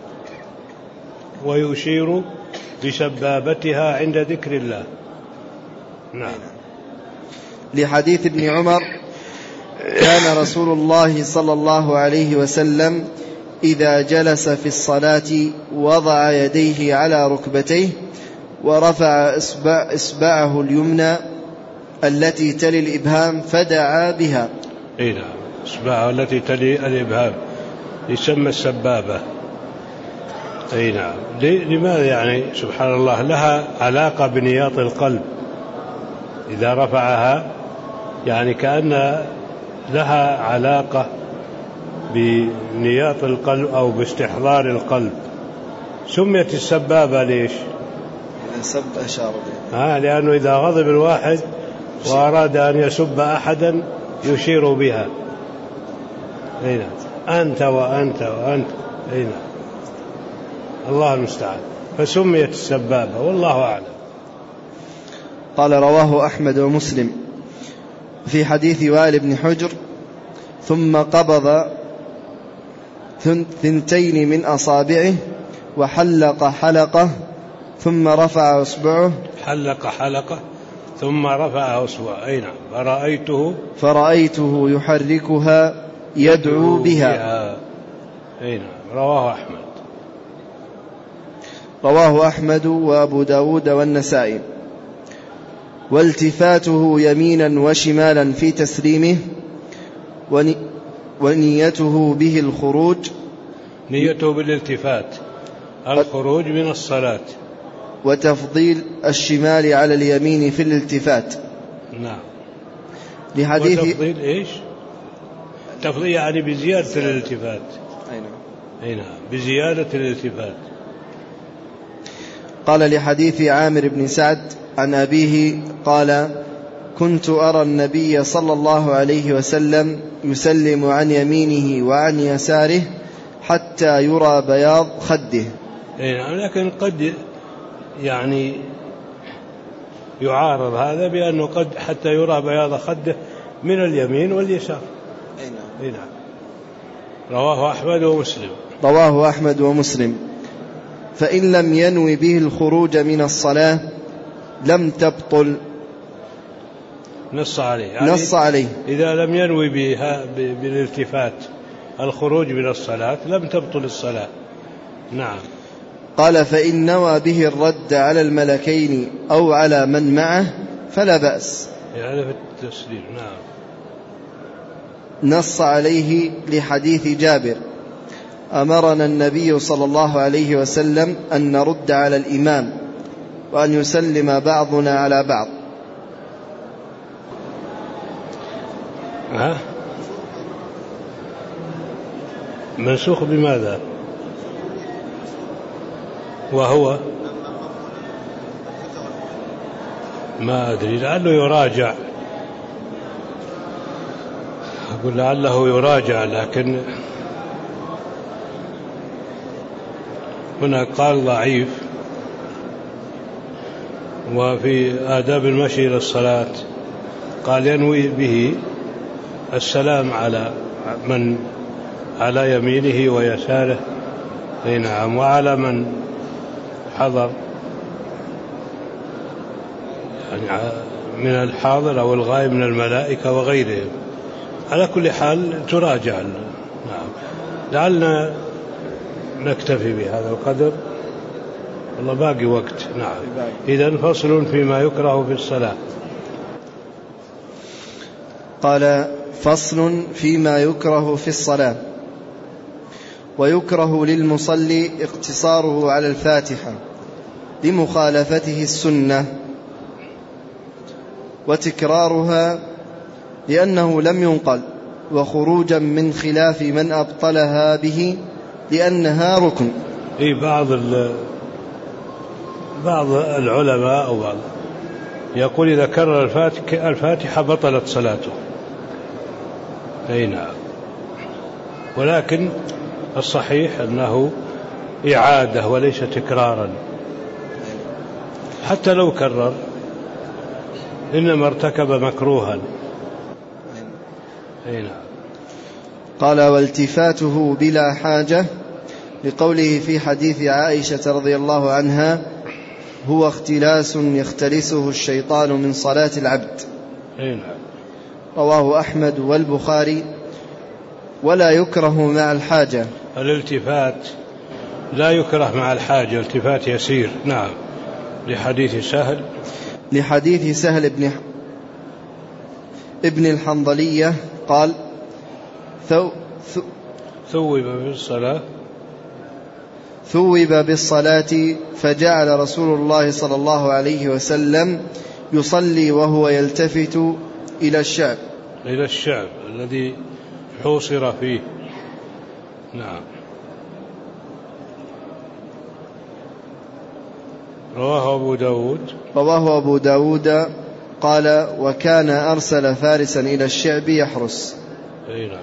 ويشير بسبابتها عند ذكر الله. نعم. لحديث ابن عمر: كان رسول الله صلى الله عليه وسلم إذا جلس في الصلاة وضع يديه على ركبتيه ورفع إصبع إصبعه اليمنى التي تلي الإبهام فدعا بها. إيه نعم، إصبعه التي تلي الإبهام يسمى السبابة. أي نعم. لماذا؟ يعني سبحان الله، لها علاقة بنياط القلب. إذا رفعها يعني كأن لها علاقة بنياط القلب أو باستحضار القلب. سميت السبابة ليش؟ سب أشار آه لأنه إذا غضب الواحد وأراد أن يسب أحدا يشير بها. أي نعم. أنت وأنت وأنت. أي نعم. الله المستعان. فسميت السبابة، والله أعلم. قال: رواه أحمد ومسلم في حديث وائل بن حجر: ثم قبض ثنتين من أصابعه وحلق حلقة ثم رفع أصبعه. حلق حلقة ثم رفع أصبعه. أي نعم. فرأيته فرأيته يحركها يدعو بها, بها. أي نعم. رواه أحمد. رواه أحمد وأبو داود والنسائي. والتفاته يمينا وشمالا في تسليمه، ونيته به الخروج. نيته بالالتفات الخروج من الصلاة. وتفضيل الشمال على اليمين في الالتفات. نعم. لحديث وتفضيل إيش؟ تفضيل يعني بزيادة الالتفات. أي نعم. أي نعم. بزيادة الالتفات. قال: لحديث عامر بن سعد عن أبيه قال: كنت أرى النبي صلى الله عليه وسلم يسلم عن يمينه وعن يساره حتى يرى بياض خده. لكن قد يعني يعارض هذا بأنه قد حتى يرى بياض خده من اليمين واليسار. أي نعم. رواه أحمد ومسلم. رواه أحمد ومسلم. فإن لم ينوي به الخروج من الصلاة لم تبطل. نص عليه يعني نص عليه إذا لم ينوي بها بالالتفات الخروج من الصلاة لم تبطل الصلاة. نعم. قال: فإن نوى به الرد على الملكين أو على من معه فلا بأس. يعني في التسليم. نعم. نص عليه لحديث جابر: أمرنا النبي صلى الله عليه وسلم أن نرد على الإمام وأن يسلم بعضنا على بعض. ها؟ منسوخ بماذا؟ وهو ما أدري، لعله يراجع، أقول لعله يراجع، لكن هنا قال ضعيف. وفي آداب المشي إلى الصلاة قال ينوي به السلام على من على يمينه ويساره، أي نعم، وعلى من حضر يعني من الحاضر أو الغائب من الملائكة وغيرهم. على كل حال تراجع. نعم، لعلنا نكتفي بهذا القدر، والله باقي وقت. نعم. إذن فصل فيما يكره في الصلاة. قال: فصل فيما يكره في الصلاة. ويكره للمصلي اقتصاره على الفاتحة لمخالفته السنة، وتكرارها لأنه لم ينقل، وخروجا من خلاف من أبطلها به لأنها ركن. إيه، بعض بعض العلماء أو بعض يقول إذا كرر الفاتحة بطلت صلاته. أي نعم، ولكن الصحيح أنه إعادة وليس تكرارا، حتى لو كرر إنما ارتكب مكروها. أي نعم. قال: والتفاته بلا حاجة لقوله في حديث عائشة رضي الله عنها: هو اختلاس يختلسه الشيطان من صلاة العبد. أي نعم. رواه أحمد والبخاري. ولا يكره مع الحاجة. الالتفات لا يكره مع الحاجة، التفات يسير. نعم، لحديث سهل لحديث سهل ابن ابن الحنظلية قال: ثو ثو ثوب بالصلاة ثوب بالصلاة فجعل رسول الله صلى الله عليه وسلم يصلي وهو يلتفت إلى الشعب إلى الشعب الذي حوصر فيه. نعم. رواه أبو داود رواه أبو داود قال: وكان أرسل فارسا إلى الشعب يحرس. أي نعم.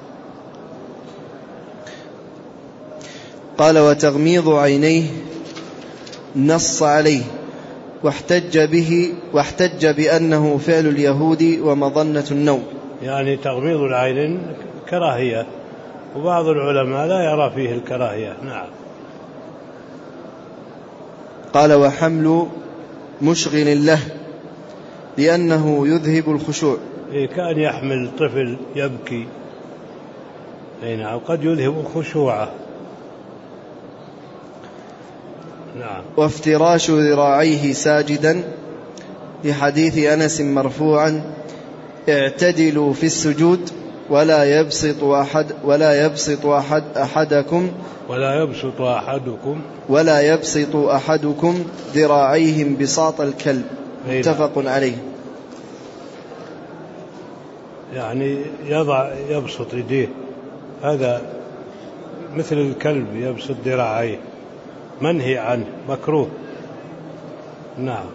قال: وتغميض عينيه نص عليه، واحتج به واحتج بأنه فعل اليهود ومظنة النوم. يعني تغميض العين كراهية، وبعض العلماء لا يرى فيه الكراهية. نعم. قال: وحمل مشغل له لأنه يذهب الخشوع. إيه، كأن يحمل طفل يبكي. أي نعم، قد يذهب خشوعه. نعم. وافتراش ذراعيه ساجدا لحديث أنس مرفوعا: اعتدلوا في السجود ولا يبسط أحد ولا يبسط أحد أحدكم ولا يبسط أحدكم ولا يبسط أحدكم ذراعيهم بساط الكلب. متفق عليه. يعني يضع يبسط يديه، هذا مثل الكلب يبسط ذراعيه، منهي عنه، مكروه. نعم.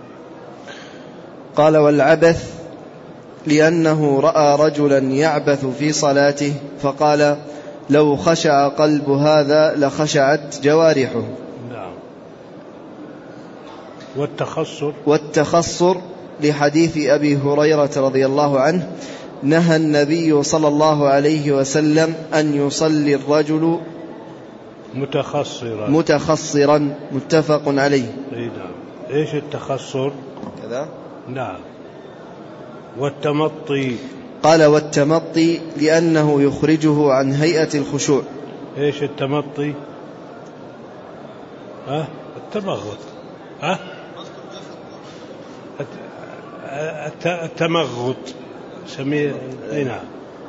قال: والعبث لأنه رأى رجلا يعبث في صلاته فقال: لو خشع قلب هذا لخشعت جوارحه. نعم. والتخصر والتخصر لحديث أبي هريرة رضي الله عنه: نهى النبي صلى الله عليه وسلم أن يصلي الرجل متخصرا متخصرا. متفق عليه. نعم. إيش التخصر؟ كذا. نعم. والتمطي. قال: والتمطي لأنه يخرجه عن هيئة الخشوع. إيش التمطي؟ ها؟ التمغط. ها؟ التمغط سميه. نعم،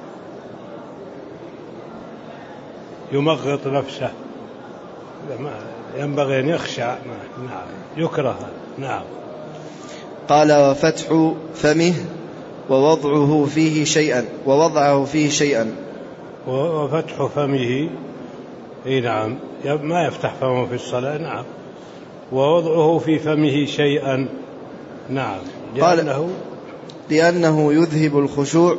يمغط نفسه، ينبغي أن يخشع. نعم، يكره. نعم. قال: وفتح فمه ووضعه فيه شيئا ووضعه فيه شيئا. وفتح فمه، اي نعم، ما يفتح فمه في الصلاة، نعم، ووضعه في فمه شيئا، نعم، لأنه لأنه يذهب الخشوع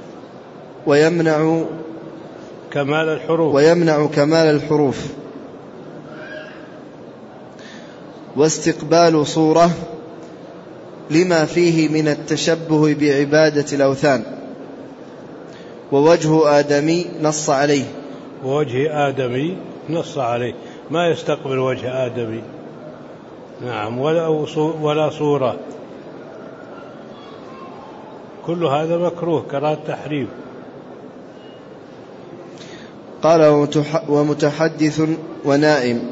ويمنع كمال الحروف ويمنع كمال الحروف. واستقبال صورة لما فيه من التشبه بعبادة الأوثان. ووجه آدمي نص عليه ووجه آدمي نص عليه، ما يستقبل وجه آدمي، نعم، ولا ولا صورة، كل هذا مكروه كراهة تحريم. قال ومتحدث ونائم،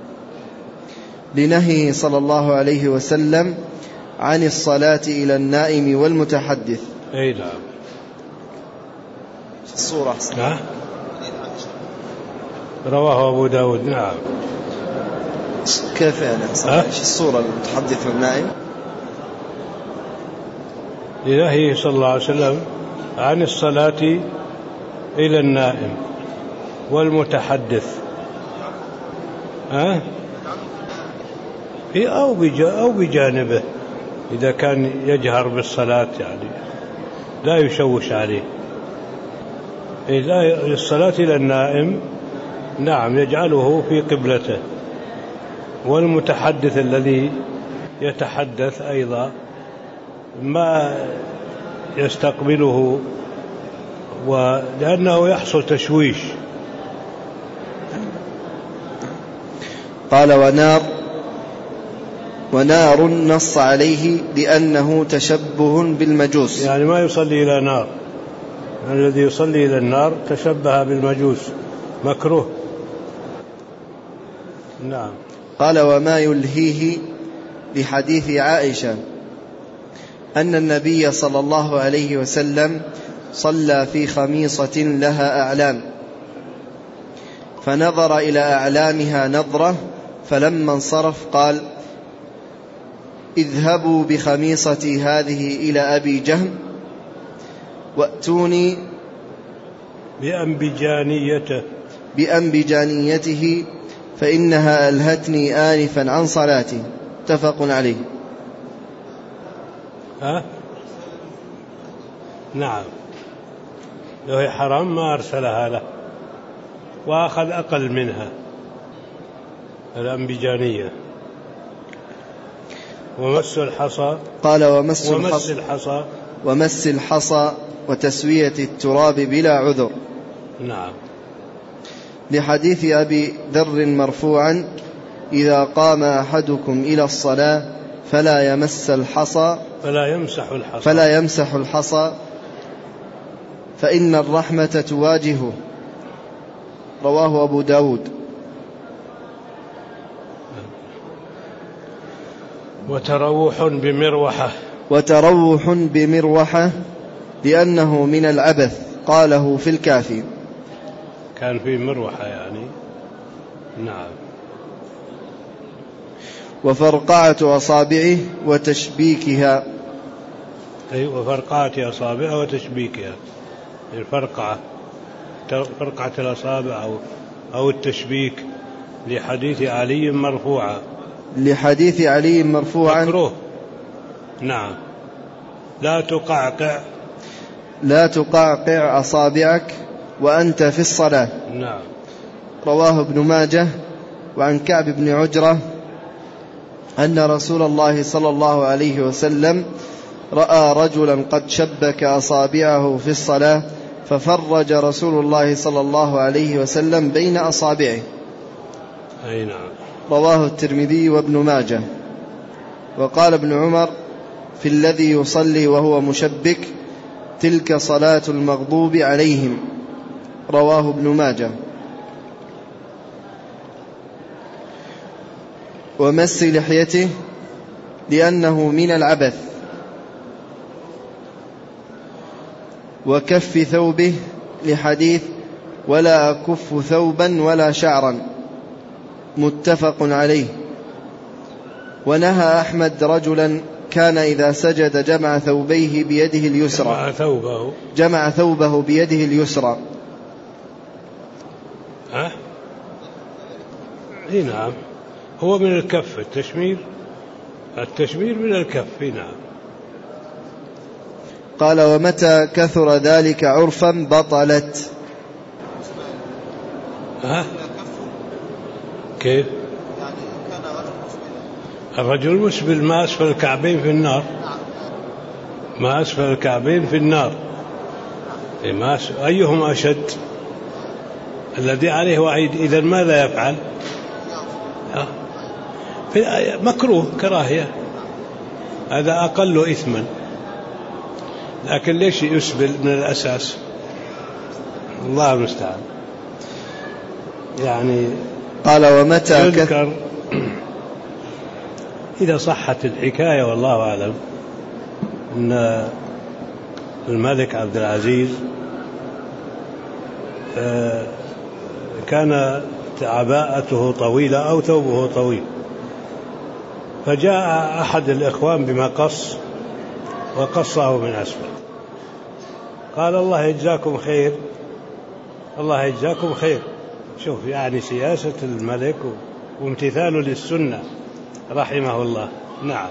لنهيه صلى الله عليه وسلم عن الصلاة إلى النائم والمتحدث. أي نعم. الصورة نعم. رواه أبو داود. نعم. كيف يعني ايش الصورة المتحدث والنائم؟ لنهيه صلى الله عليه وسلم عن الصلاة إلى النائم والمتحدث، ها؟ أو أو بجانبه إذا كان يجهر بالصلاة، يعني لا يشوش عليه. إذا الصلاة إلى النائم، نعم، يجعله في قبلته، والمتحدث الذي يتحدث أيضا ما يستقبله، ولأنه يحصل تشويش. قال ونار ونار نص عليه لأنه تشبه بالمجوس، يعني ما يصلي إلى نار، الذي يصلي إلى النار تشبه بالمجوس، مكروه. نعم. قال وما يلهيه لحديث عائشة أن النبي صلى الله عليه وسلم صلى في خميصة لها أعلام، فنظر إلى أعلامها نظرة، فلما انصرف قال اذهبوا بخميصتي هذه إلى أبي جهم وأتوني بأنبجانيته بأنبجانيته فإنها ألهتني آنفا عن صلاتي. متفق عليه. ها؟ نعم، لو هي حرام ما أرسلها له، وأخذ أقل منها الأنبجانية. ومس الحصى، قال ومس, ومس الحصى ومس الحصى وتسوية التراب بلا عذر. نعم. لحديث أبي ذر مرفوعا إذا قام أحدكم إلى الصلاة فلا يمس الحصى فلا يمسح الحصى فلا يمسح الحصى فإن الرحمة تواجهه. رواه أبو داود. وتروح بمروحة وتروح بمروحة لأنه من العبث، قاله في الكافي. كان في مروحة يعني. نعم. وفرقعة أصابعه وتشبيكها. أي وفرقعة أصابعه وتشبيكها، الفرقعة فرقعة الأصابع أو أو التشبيك، لحديث علي مرفوعا لحديث علي مرفوعا مكروه. نعم. لا تقعقع لا تقعقع أصابعك وأنت في الصلاة. نعم. رواه ابن ماجه. وعن كعب بن عجرة أن رسول الله صلى الله عليه وسلم رأى رجلا قد شبك أصابعه في الصلاة، ففرج رسول الله صلى الله عليه وسلم بين أصابعه. أي نعم. رواه الترمذي وابن ماجه. وقال ابن عمر في الذي يصلي وهو مشبك تلك صلاة المغضوب عليهم. رواه ابن ماجه. ومس لحيته لأنه من العبث. وكف ثوبه لحديث ولا أكف ثوبا ولا شعرا. متفق عليه. ونهى أحمد رجلا كان إذا سجد جمع ثوبيه بيده اليسرى جمع ثوبه جمع ثوبه بيده اليسرى اي نعم، هو من الكف التشمير، التشمير من الكف. نعم. قال ومتى كثر ذلك عرفا بطلت. ها؟ كيف؟ الرجل مسبل ما أسفل الكعبين في النار، ما أسفل الكعبين في النار. ما أيهم أشد؟ الذي عليه وعيد. إذن ماذا يفعل؟ مكروه كراهية، هذا أقل إثما. لكن ليش يسبل من الأساس؟ الله المستعان. يعني قال ومتى يذكر إذا صحت الحكاية والله أعلم أن الملك عبد العزيز كان عباءته طويلة أو ثوبه طويل، فجاء أحد الإخوان بمقص وقصه من أسفل، قال الله يجزاكم خير، الله يجزاكم خير. شوف يعني سياسة الملك وامتثاله للسنة رحمه الله. نعم.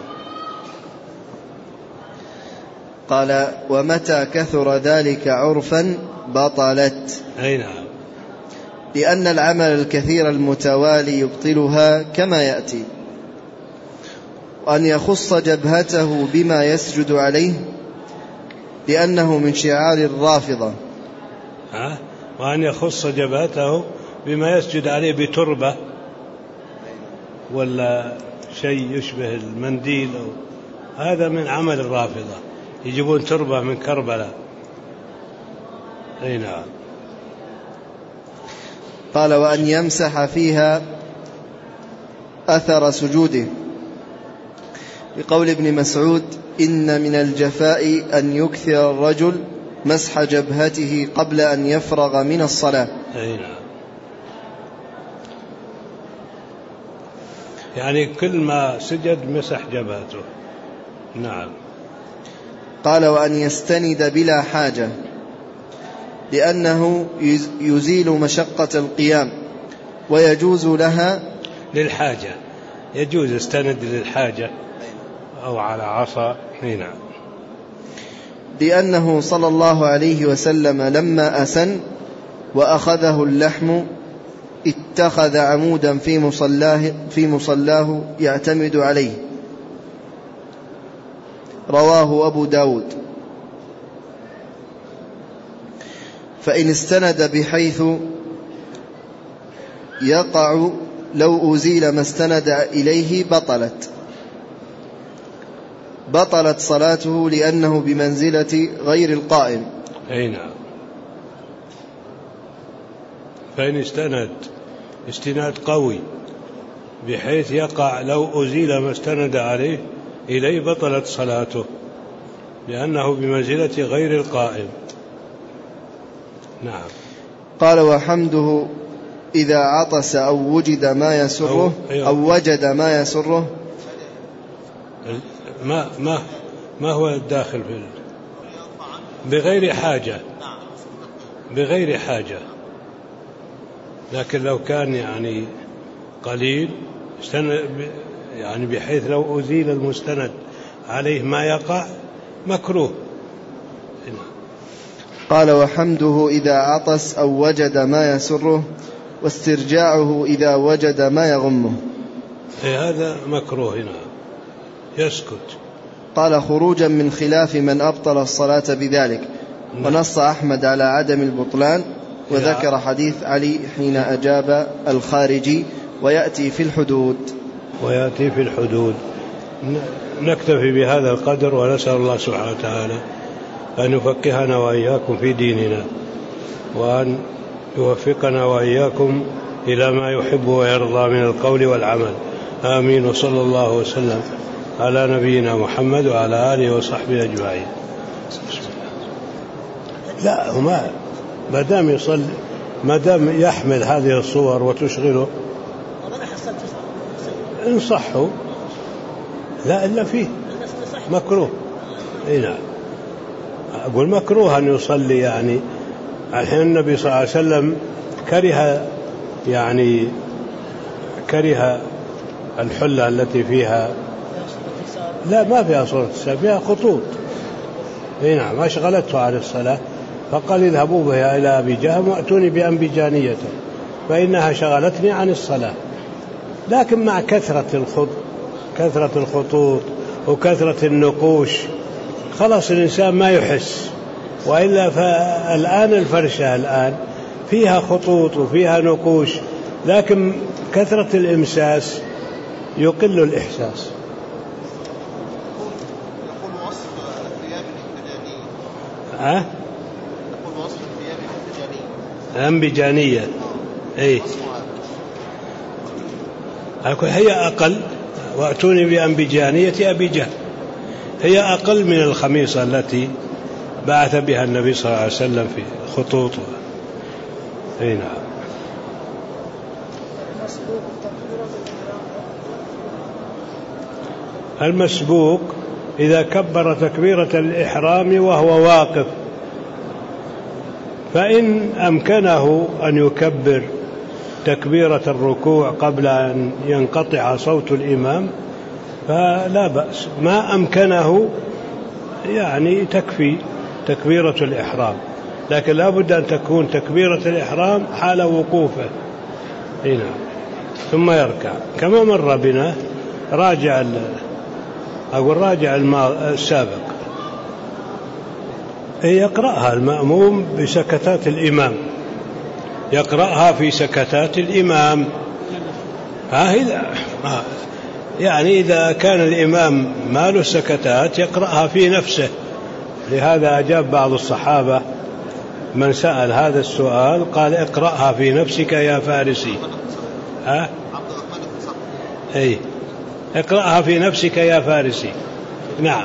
قال ومتى كثر ذلك عرفا بطلت. أي نعم. لأن العمل الكثير المتوالي يبطلها كما يأتي. وأن يخص جبهته بما يسجد عليه لأنه من شعار الرافضة. ها؟ وأن يخص جبهته بما يسجد عليه بتربة ولا شيء يشبه المنديل، هذا من عمل الرافضة، يجيبون تربة من كربلاء. أي نعم. قال وأن يمسح فيها أثر سجوده، لقول ابن مسعود إن من الجفاء أن يكثر الرجل مسح جبهته قبل أن يفرغ من الصلاة. أي نعم. يعني كل ما سجد مسح جبهته. نعم. قال وأن يستند بلا حاجة، لأنه يزيل مشقة القيام ويجوز لها للحاجة، يجوز يستند للحاجة أو على عصا. نعم. لأنه صلى الله عليه وسلم لما أسن وأخذه اللحم اتخذ عمودا في مصلاه, في مصلاه يعتمد عليه. رواه أبو داود. فإن استند بحيث يقع لو أزيل ما استند إليه بطلت بطلت صلاته لأنه بمنزلة غير القائم. أي نعم. فإن استند استناد قوي بحيث يقع لو أزيل ما استند عليه إليه بطلت صلاته لأنه بمنزلة غير القائم. نعم. قال وحمده إذا عطس أو وجد ما يسره أو, أو وجد ما يسره. ما ما ما هو الداخل في بغير حاجة، بغير حاجة. لكن لو كان يعني قليل يعني بحيث لو أزيل المستند عليه ما يقع مكروه. قال وحمده إذا عطس أو وجد ما يسره، واسترجاعه إذا وجد ما يغمه. هذا مكروه. هنا يسكت. قال خروجا من خلاف من أبطل الصلاة بذلك. ونص أحمد على عدم البطلان، وذكر حديث علي حين أجاب الخارجي ويأتي في الحدود ويأتي في الحدود. نكتفي بهذا القدر، ونسأل الله سبحانه وتعالى أن يفقهنا وإياكم في ديننا، وأن يوفقنا وإياكم إلى ما يحب ويرضى من القول والعمل. آمين. وصلى الله وسلم على نبينا محمد وعلى آله وصحبه أجمعين. لا هما ما دام يصلي، ما دام يحمل هذه الصور وتشغله إن صحوا، لا إلا فيه مكروه. نعم. أقول مكروه أن يصلي، يعني الحين النبي صلى الله عليه وسلم كره يعني كره الحلة التي فيها، لا ما فيها صورة الساء، فيها خطوط، نعم، أشغلته عن الصلاة، فقال اذهبوا بها إلى أبي جهم وأتوني بأنبجانيته فإنها شغلتني عن الصلاة. لكن مع كثرة الخط كثرة الخطوط وكثرة النقوش خلاص الإنسان ما يحس. وإلا فالآن الفرشة الآن فيها خطوط وفيها نقوش، لكن كثرة الإمساس يقل الإحساس. يقول وصف الثياب الانبجانية. أه؟ يقول وصف الثياب الانبجانية. أنبجانية. أي. هي أقل، وأتوني بأنبجانية أبي جهل، هي أقل من الخميصة التي بعث بها النبي صلى الله عليه وسلم في خطوطها. أي نعم. المسبوق إذا كبر تكبيرة الإحرام وهو واقف، فإن أمكنه أن يكبر تكبيرة الركوع قبل أن ينقطع صوت الإمام فلا بأس، ما أمكنه يعني تكفي تكبيرة الإحرام، لكن لا بد أن تكون تكبيرة الإحرام حال وقوفه هنا ثم يركع. كما مر بنا راجع أقول راجع السابق، يقرأها المأموم بسكتات الإمام، يقرأها في سكتات الإمام. ها إذا يعني إذا كان الإمام ما له سكتات يقرأها في نفسه. لهذا أجاب بعض الصحابة من سأل هذا السؤال قال اقرأها في نفسك يا فارسي. ها أي اقرأها في نفسك يا فارسي. نعم.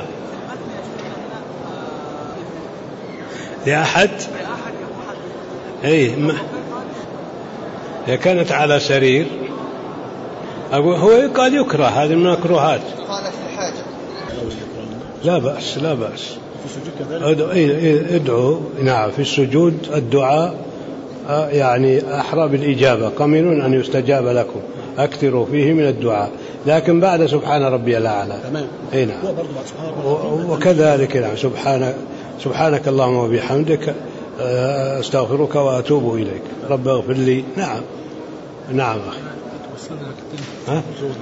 لأحد أي ما هي كانت على سرير أقول هو قال يكره، هذه من المكروهات. لا بأس لا بأس ادعو. نعم في السجود الدعاء يعني أحرى بالإجابة، قمنون أن يستجاب لكم، أكثروا فيه من الدعاء، لكن بعد سبحان ربي الأعلى. تمام. وكذلك نعم سبحانك سبحانك اللهم وبحمدك أستغفرك وأتوب إليك رب اغفر لي. نعم نعم أخي. ها؟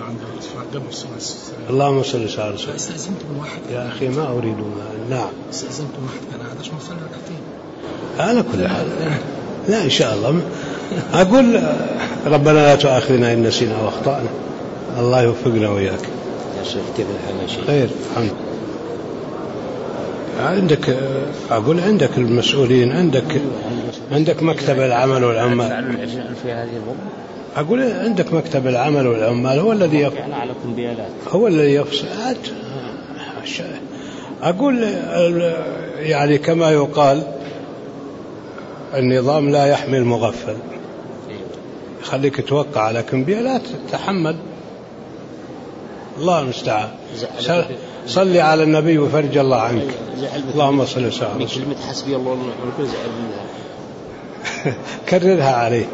اللهم صل على سيدنا. استأذنت من واحد يا أخي ما أريد ما. نعم استأذنت من واحد كان عادش مصلي ركعتين. على كل حال لا إن شاء الله أقول ربنا لا تؤاخذنا إن نسينا وأخطأنا. الله يوفقنا وإياك. يا شيخ كيف الحال يا شيخ؟ خير الحمد. عندك أقول عندك المسؤولين، عندك عندك مكتب العمل والعمال في هذه الغرفة. أقول عندك مكتب العمل والعمال هو الذي يف... هو الذي يفصل. أقول يعني كما يقال النظام لا يحمي المغفل، خليك توقع على كمبيا لا تتحمل. الله المستعان. صلي على النبي وفرج الله عنك. اللهم صل وسلم. من كلمة حسبي الله ونعم الوكيل زعل منها. كررها عليه،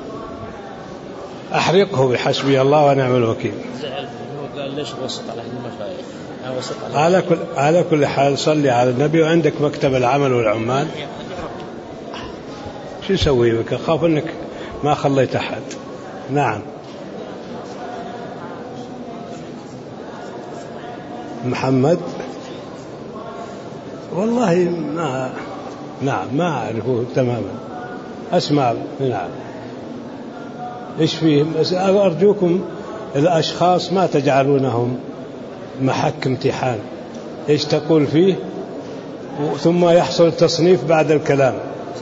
أحرقه بحسبي الله ونعم الوكيل. زعل قال ليش وسط على المشايخ. أنا وسط على. على كل على كل حال صلي على النبي، وعندك مكتب العمل والعمال. شو نسوي بك؟ أخاف أنك ما خليت أحد. نعم. محمد والله ما نعم ما أعرفه تماما، أسمع. نعم إيش فيه؟ أرجوكم الأشخاص ما تجعلونهم محك امتحان. إيش تقول فيه ثم يحصل التصنيف بعد الكلام.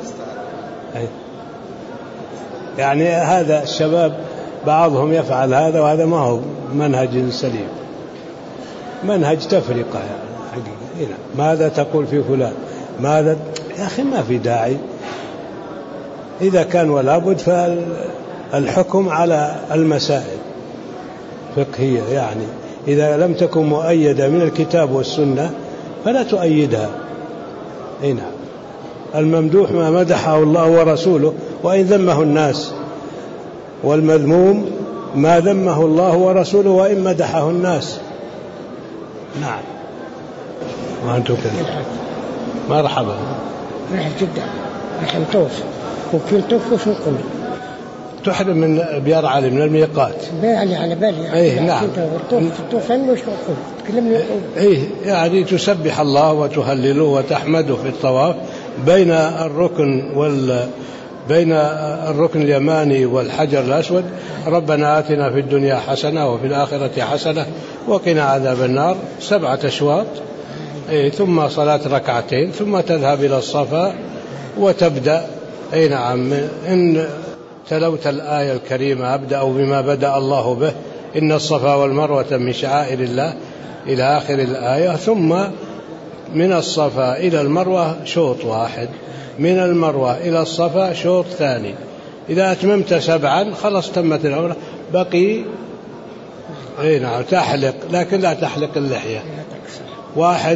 يعني هذا الشباب بعضهم يفعل هذا، وهذا ما هو منهج سليم، منهج تفرقة يعني حقيقة. ماذا تقول في فلان؟ ماذا يا أخي ما في داعي. إذا كان ولا بد فالحكم على المسائل فقهية، يعني إذا لم تكن مؤيدة من الكتاب والسنة فلا تؤيدها. أي نعم. الممدوح ما مدحه الله ورسوله وإن ذمه الناس، والمذموم ما ذمه الله ورسوله وإن مدحه الناس. نعم. وأنتم كذا. مرحبا. راح جدة راح نطوف وكل طوف وش نقول؟ تحرم من بيار علي من الميقات. بالي على بالي. يعني إيه نعم. الطوف الطوف وش نقول؟ تكلمني. إيه يعني تسبح الله وتهلله وتحمده في الطواف بين الركن وال بين الركن اليماني والحجر الأسود. ربنا آتنا في الدنيا حسنة وفي الآخرة حسنة وقنا عذاب النار. سبعة أشواط. إيه ثم صلاة ركعتين ثم تذهب إلى الصفا وتبدأ. أي نعم. إن تلوت الآية الكريمة أبدأ بما بدأ الله به إن الصفا والمروة من شعائر الله إلى آخر الآية. ثم من الصفا إلى المروة شوط واحد، من المروة إلى الصفا شوط ثاني. إذا أتممت سبعا خلص تمت العمرة. بقي أي نعم تحلق، لكن لا تحلق اللحية. واحد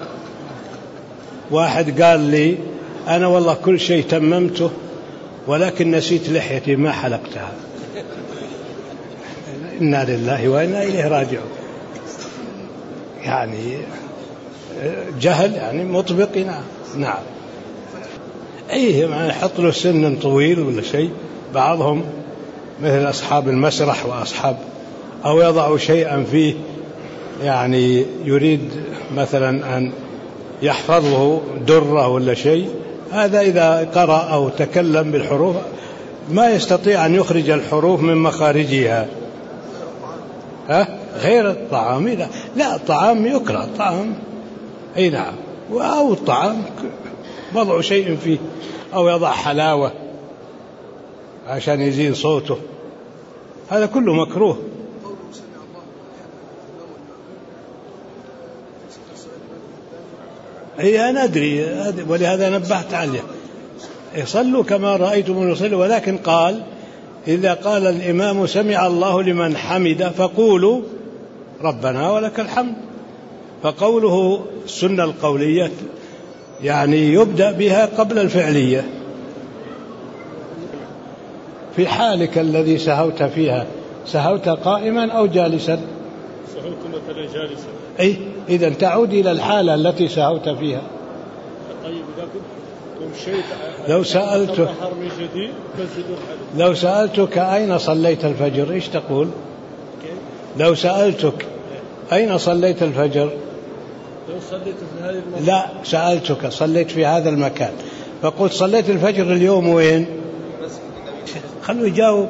واحد قال لي أنا والله كل شيء تممته ولكن نسيت لحيتي ما حلقتها. إنا لله وإنا إليه راجعون. يعني جهل يعني مطبق. نعم نعم. أيه يعني يحط له سن طويل ولا شيء. بعضهم مثل أصحاب المسرح وأصحاب أو يضع شيئا فيه يعني يريد مثلا أن يحفظه درة ولا شيء. هذا إذا قرأ أو تكلم بالحروف ما يستطيع أن يخرج الحروف من مخارجها. ها غير الطعام. لا, لا الطعام يكره الطعام. أي نعم. أو الطعام وضع شيء فيه أو يضع حلاوة عشان يزين صوته. هذا كله مكروه. هي أنا أدري ولهذا نبهت عليه. صلوا كما رأيتم يصلوا. ولكن قال إذا قال الإمام سمع الله لمن حمد فقولوا ربنا ولك الحمد. فقوله السنة القولية يعني يبدأ بها قبل الفعلية. في حالك الذي سهوت فيها سهوت قائما أو جالسا؟ سهوت مثلا جالسا. أي إذا تعود إلى الحالة التي سهوت فيها. طيب إذا كنت مشيت لو سألتك لو سألتك أين صليت الفجر إيش تقول؟ لو سألتك أين صليت الفجر؟ لو صليت في هذه المكان. لا سألتك صليت في هذا المكان فقلت صليت الفجر اليوم وين؟ خلوا يجاوب.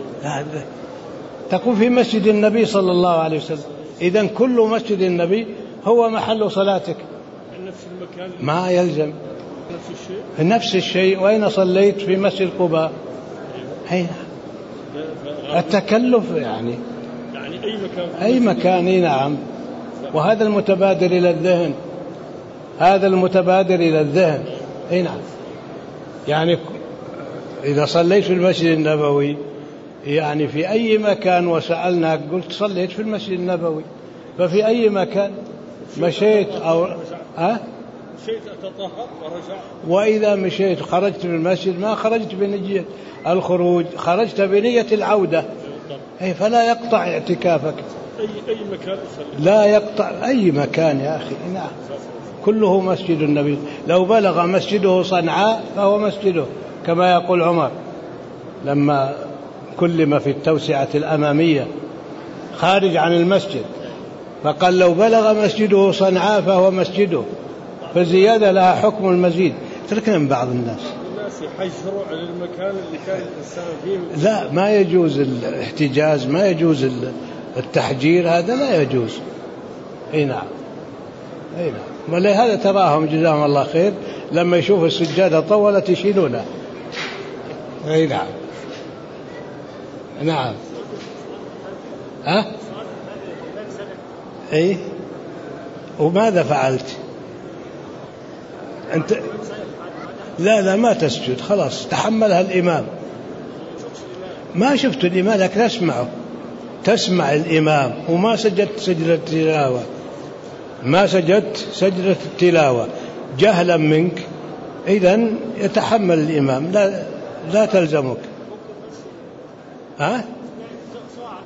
تقول في مسجد النبي صلى الله عليه وسلم. إذن كل مسجد النبي هو محل صلاتك. نفس المكان ما يلزم نفس الشيء. نفس الشيء. وأين صليت؟ في مسجد قباء. هنا التكلف يعني يعني أي مكان أي مكان. نعم. وهذا المتبادر إلى الذهن هذا المتبادر إلى الذهن. أي نعم. يعني إذا صليت في المسجد النبوي يعني في أي مكان وسألناك قلت صليت في المسجد النبوي. ففي أي مكان مشيت أو أه؟ مشيت أتطهر ورجع. وإذا مشيت خرجت من المسجد ما خرجت بنية الخروج خرجت بنية العودة. أي فلا يقطع اعتكافك. أي أي مكان أصلي. لا يقطع أي مكان يا أخي. نعم. كله مسجد النبي. لو بلغ مسجده صنعاء فهو مسجده كما يقول عمر لما كلم في التوسعة الأمامية خارج عن المسجد فقال لو بلغ مسجده صنعاء فهو مسجده. فزيادة لها حكم المزيد. تركنا من بعض الناس الناس يحجروا على المكان اللي كان الإنسان فيه. لا ما يجوز الاحتجاز ما يجوز التحجير. هذا لا يجوز. اي نعم. اي نعم. ولهذا تراهم جزاهم الله خير لما يشوف السجادة طولت يشيلونها. اي نعم. نعم. ها اي وماذا فعلت أنت؟ لا لا ما تسجد خلاص تحملها الإمام. ما شفت الإمام لكن تسمعه تسمع الإمام وما سجدت سجدة التلاوة ما سجدت سجدة التلاوة جهلا منك. إذن يتحمل الإمام لا لا تلزمك. ها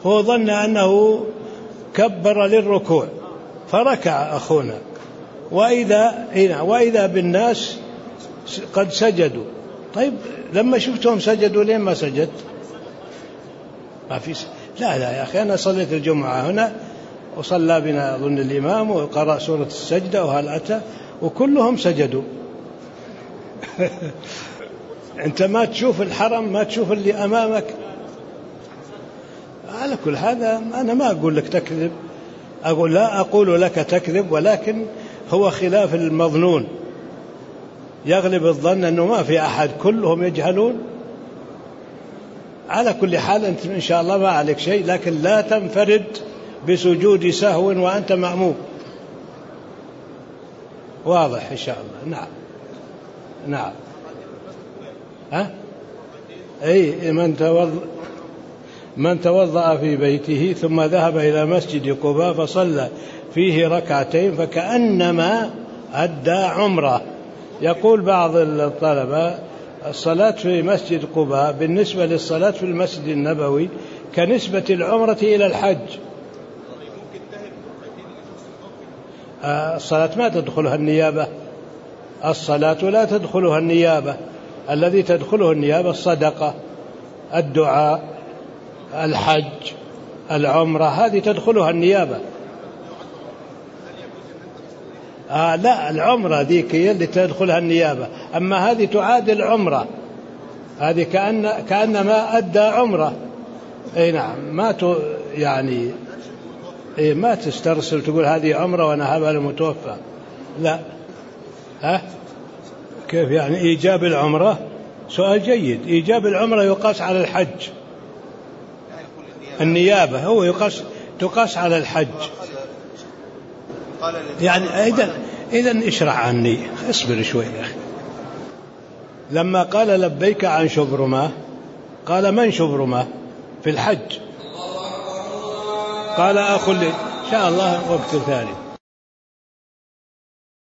هو ظن أنه كبر للركوع فركع أخونا، وإذا وإذا بالناس قد سجدوا. طيب لما شفتهم سجدوا ليه ما سجدت؟ ما في س... لا لا يا أخي، أنا صليت الجمعة هنا وصلى بنا أظن الإمام وقرأ سورة السجدة وهل أتى وكلهم سجدوا. أنت ما تشوف الحرم، ما تشوف اللي أمامك. على كل هذا أنا ما أقول لك تكذب، أقول لا أقول لك تكذب، ولكن هو خلاف المظنون. يغلب الظن أنه ما في أحد، كلهم يجهلون. على كل حال أنت إن شاء الله ما عليك شيء، لكن لا تنفرد بسجود سهو وأنت مأموم. واضح إن شاء الله. نعم نعم. ها؟ أي من توضأ من توضأ في بيته ثم ذهب إلى مسجد قباء فصلى فيه ركعتين فكأنما أدى عمره. يقول بعض الطلبة الصلاة في مسجد قباء بالنسبة للصلاة في المسجد النبوي كنسبة العمرة إلى الحج. الصلاة ما تدخلها النيابة، الصلاة لا تدخلها النيابة، الذي تدخله النيابة الصدقة، الدعاء، الحج، العمرة، هذه تدخلها النيابة. آه لا، العمرة ذيك هي اللي تدخلها النيابة، أما هذه تعادل عمرة، هذه كأن كأنما أدى عمرة. أي نعم، ما ت يعني إيه ما تسترسل تقول هذه عمرة وأنا هذا المتوفى، لا. ها كيف يعني إيجاب العمرة؟ سؤال جيد. إيجاب العمرة يقاس على الحج، النيابة هو يقاس تقاس على الحج. يعني إذن إذن اشرع عني، اصبر شوي يا أخي. لما قال لبيك عن شبرمة قال من شبرمة؟ في الحج. قال أخو لي إن شاء الله وقت ثاني.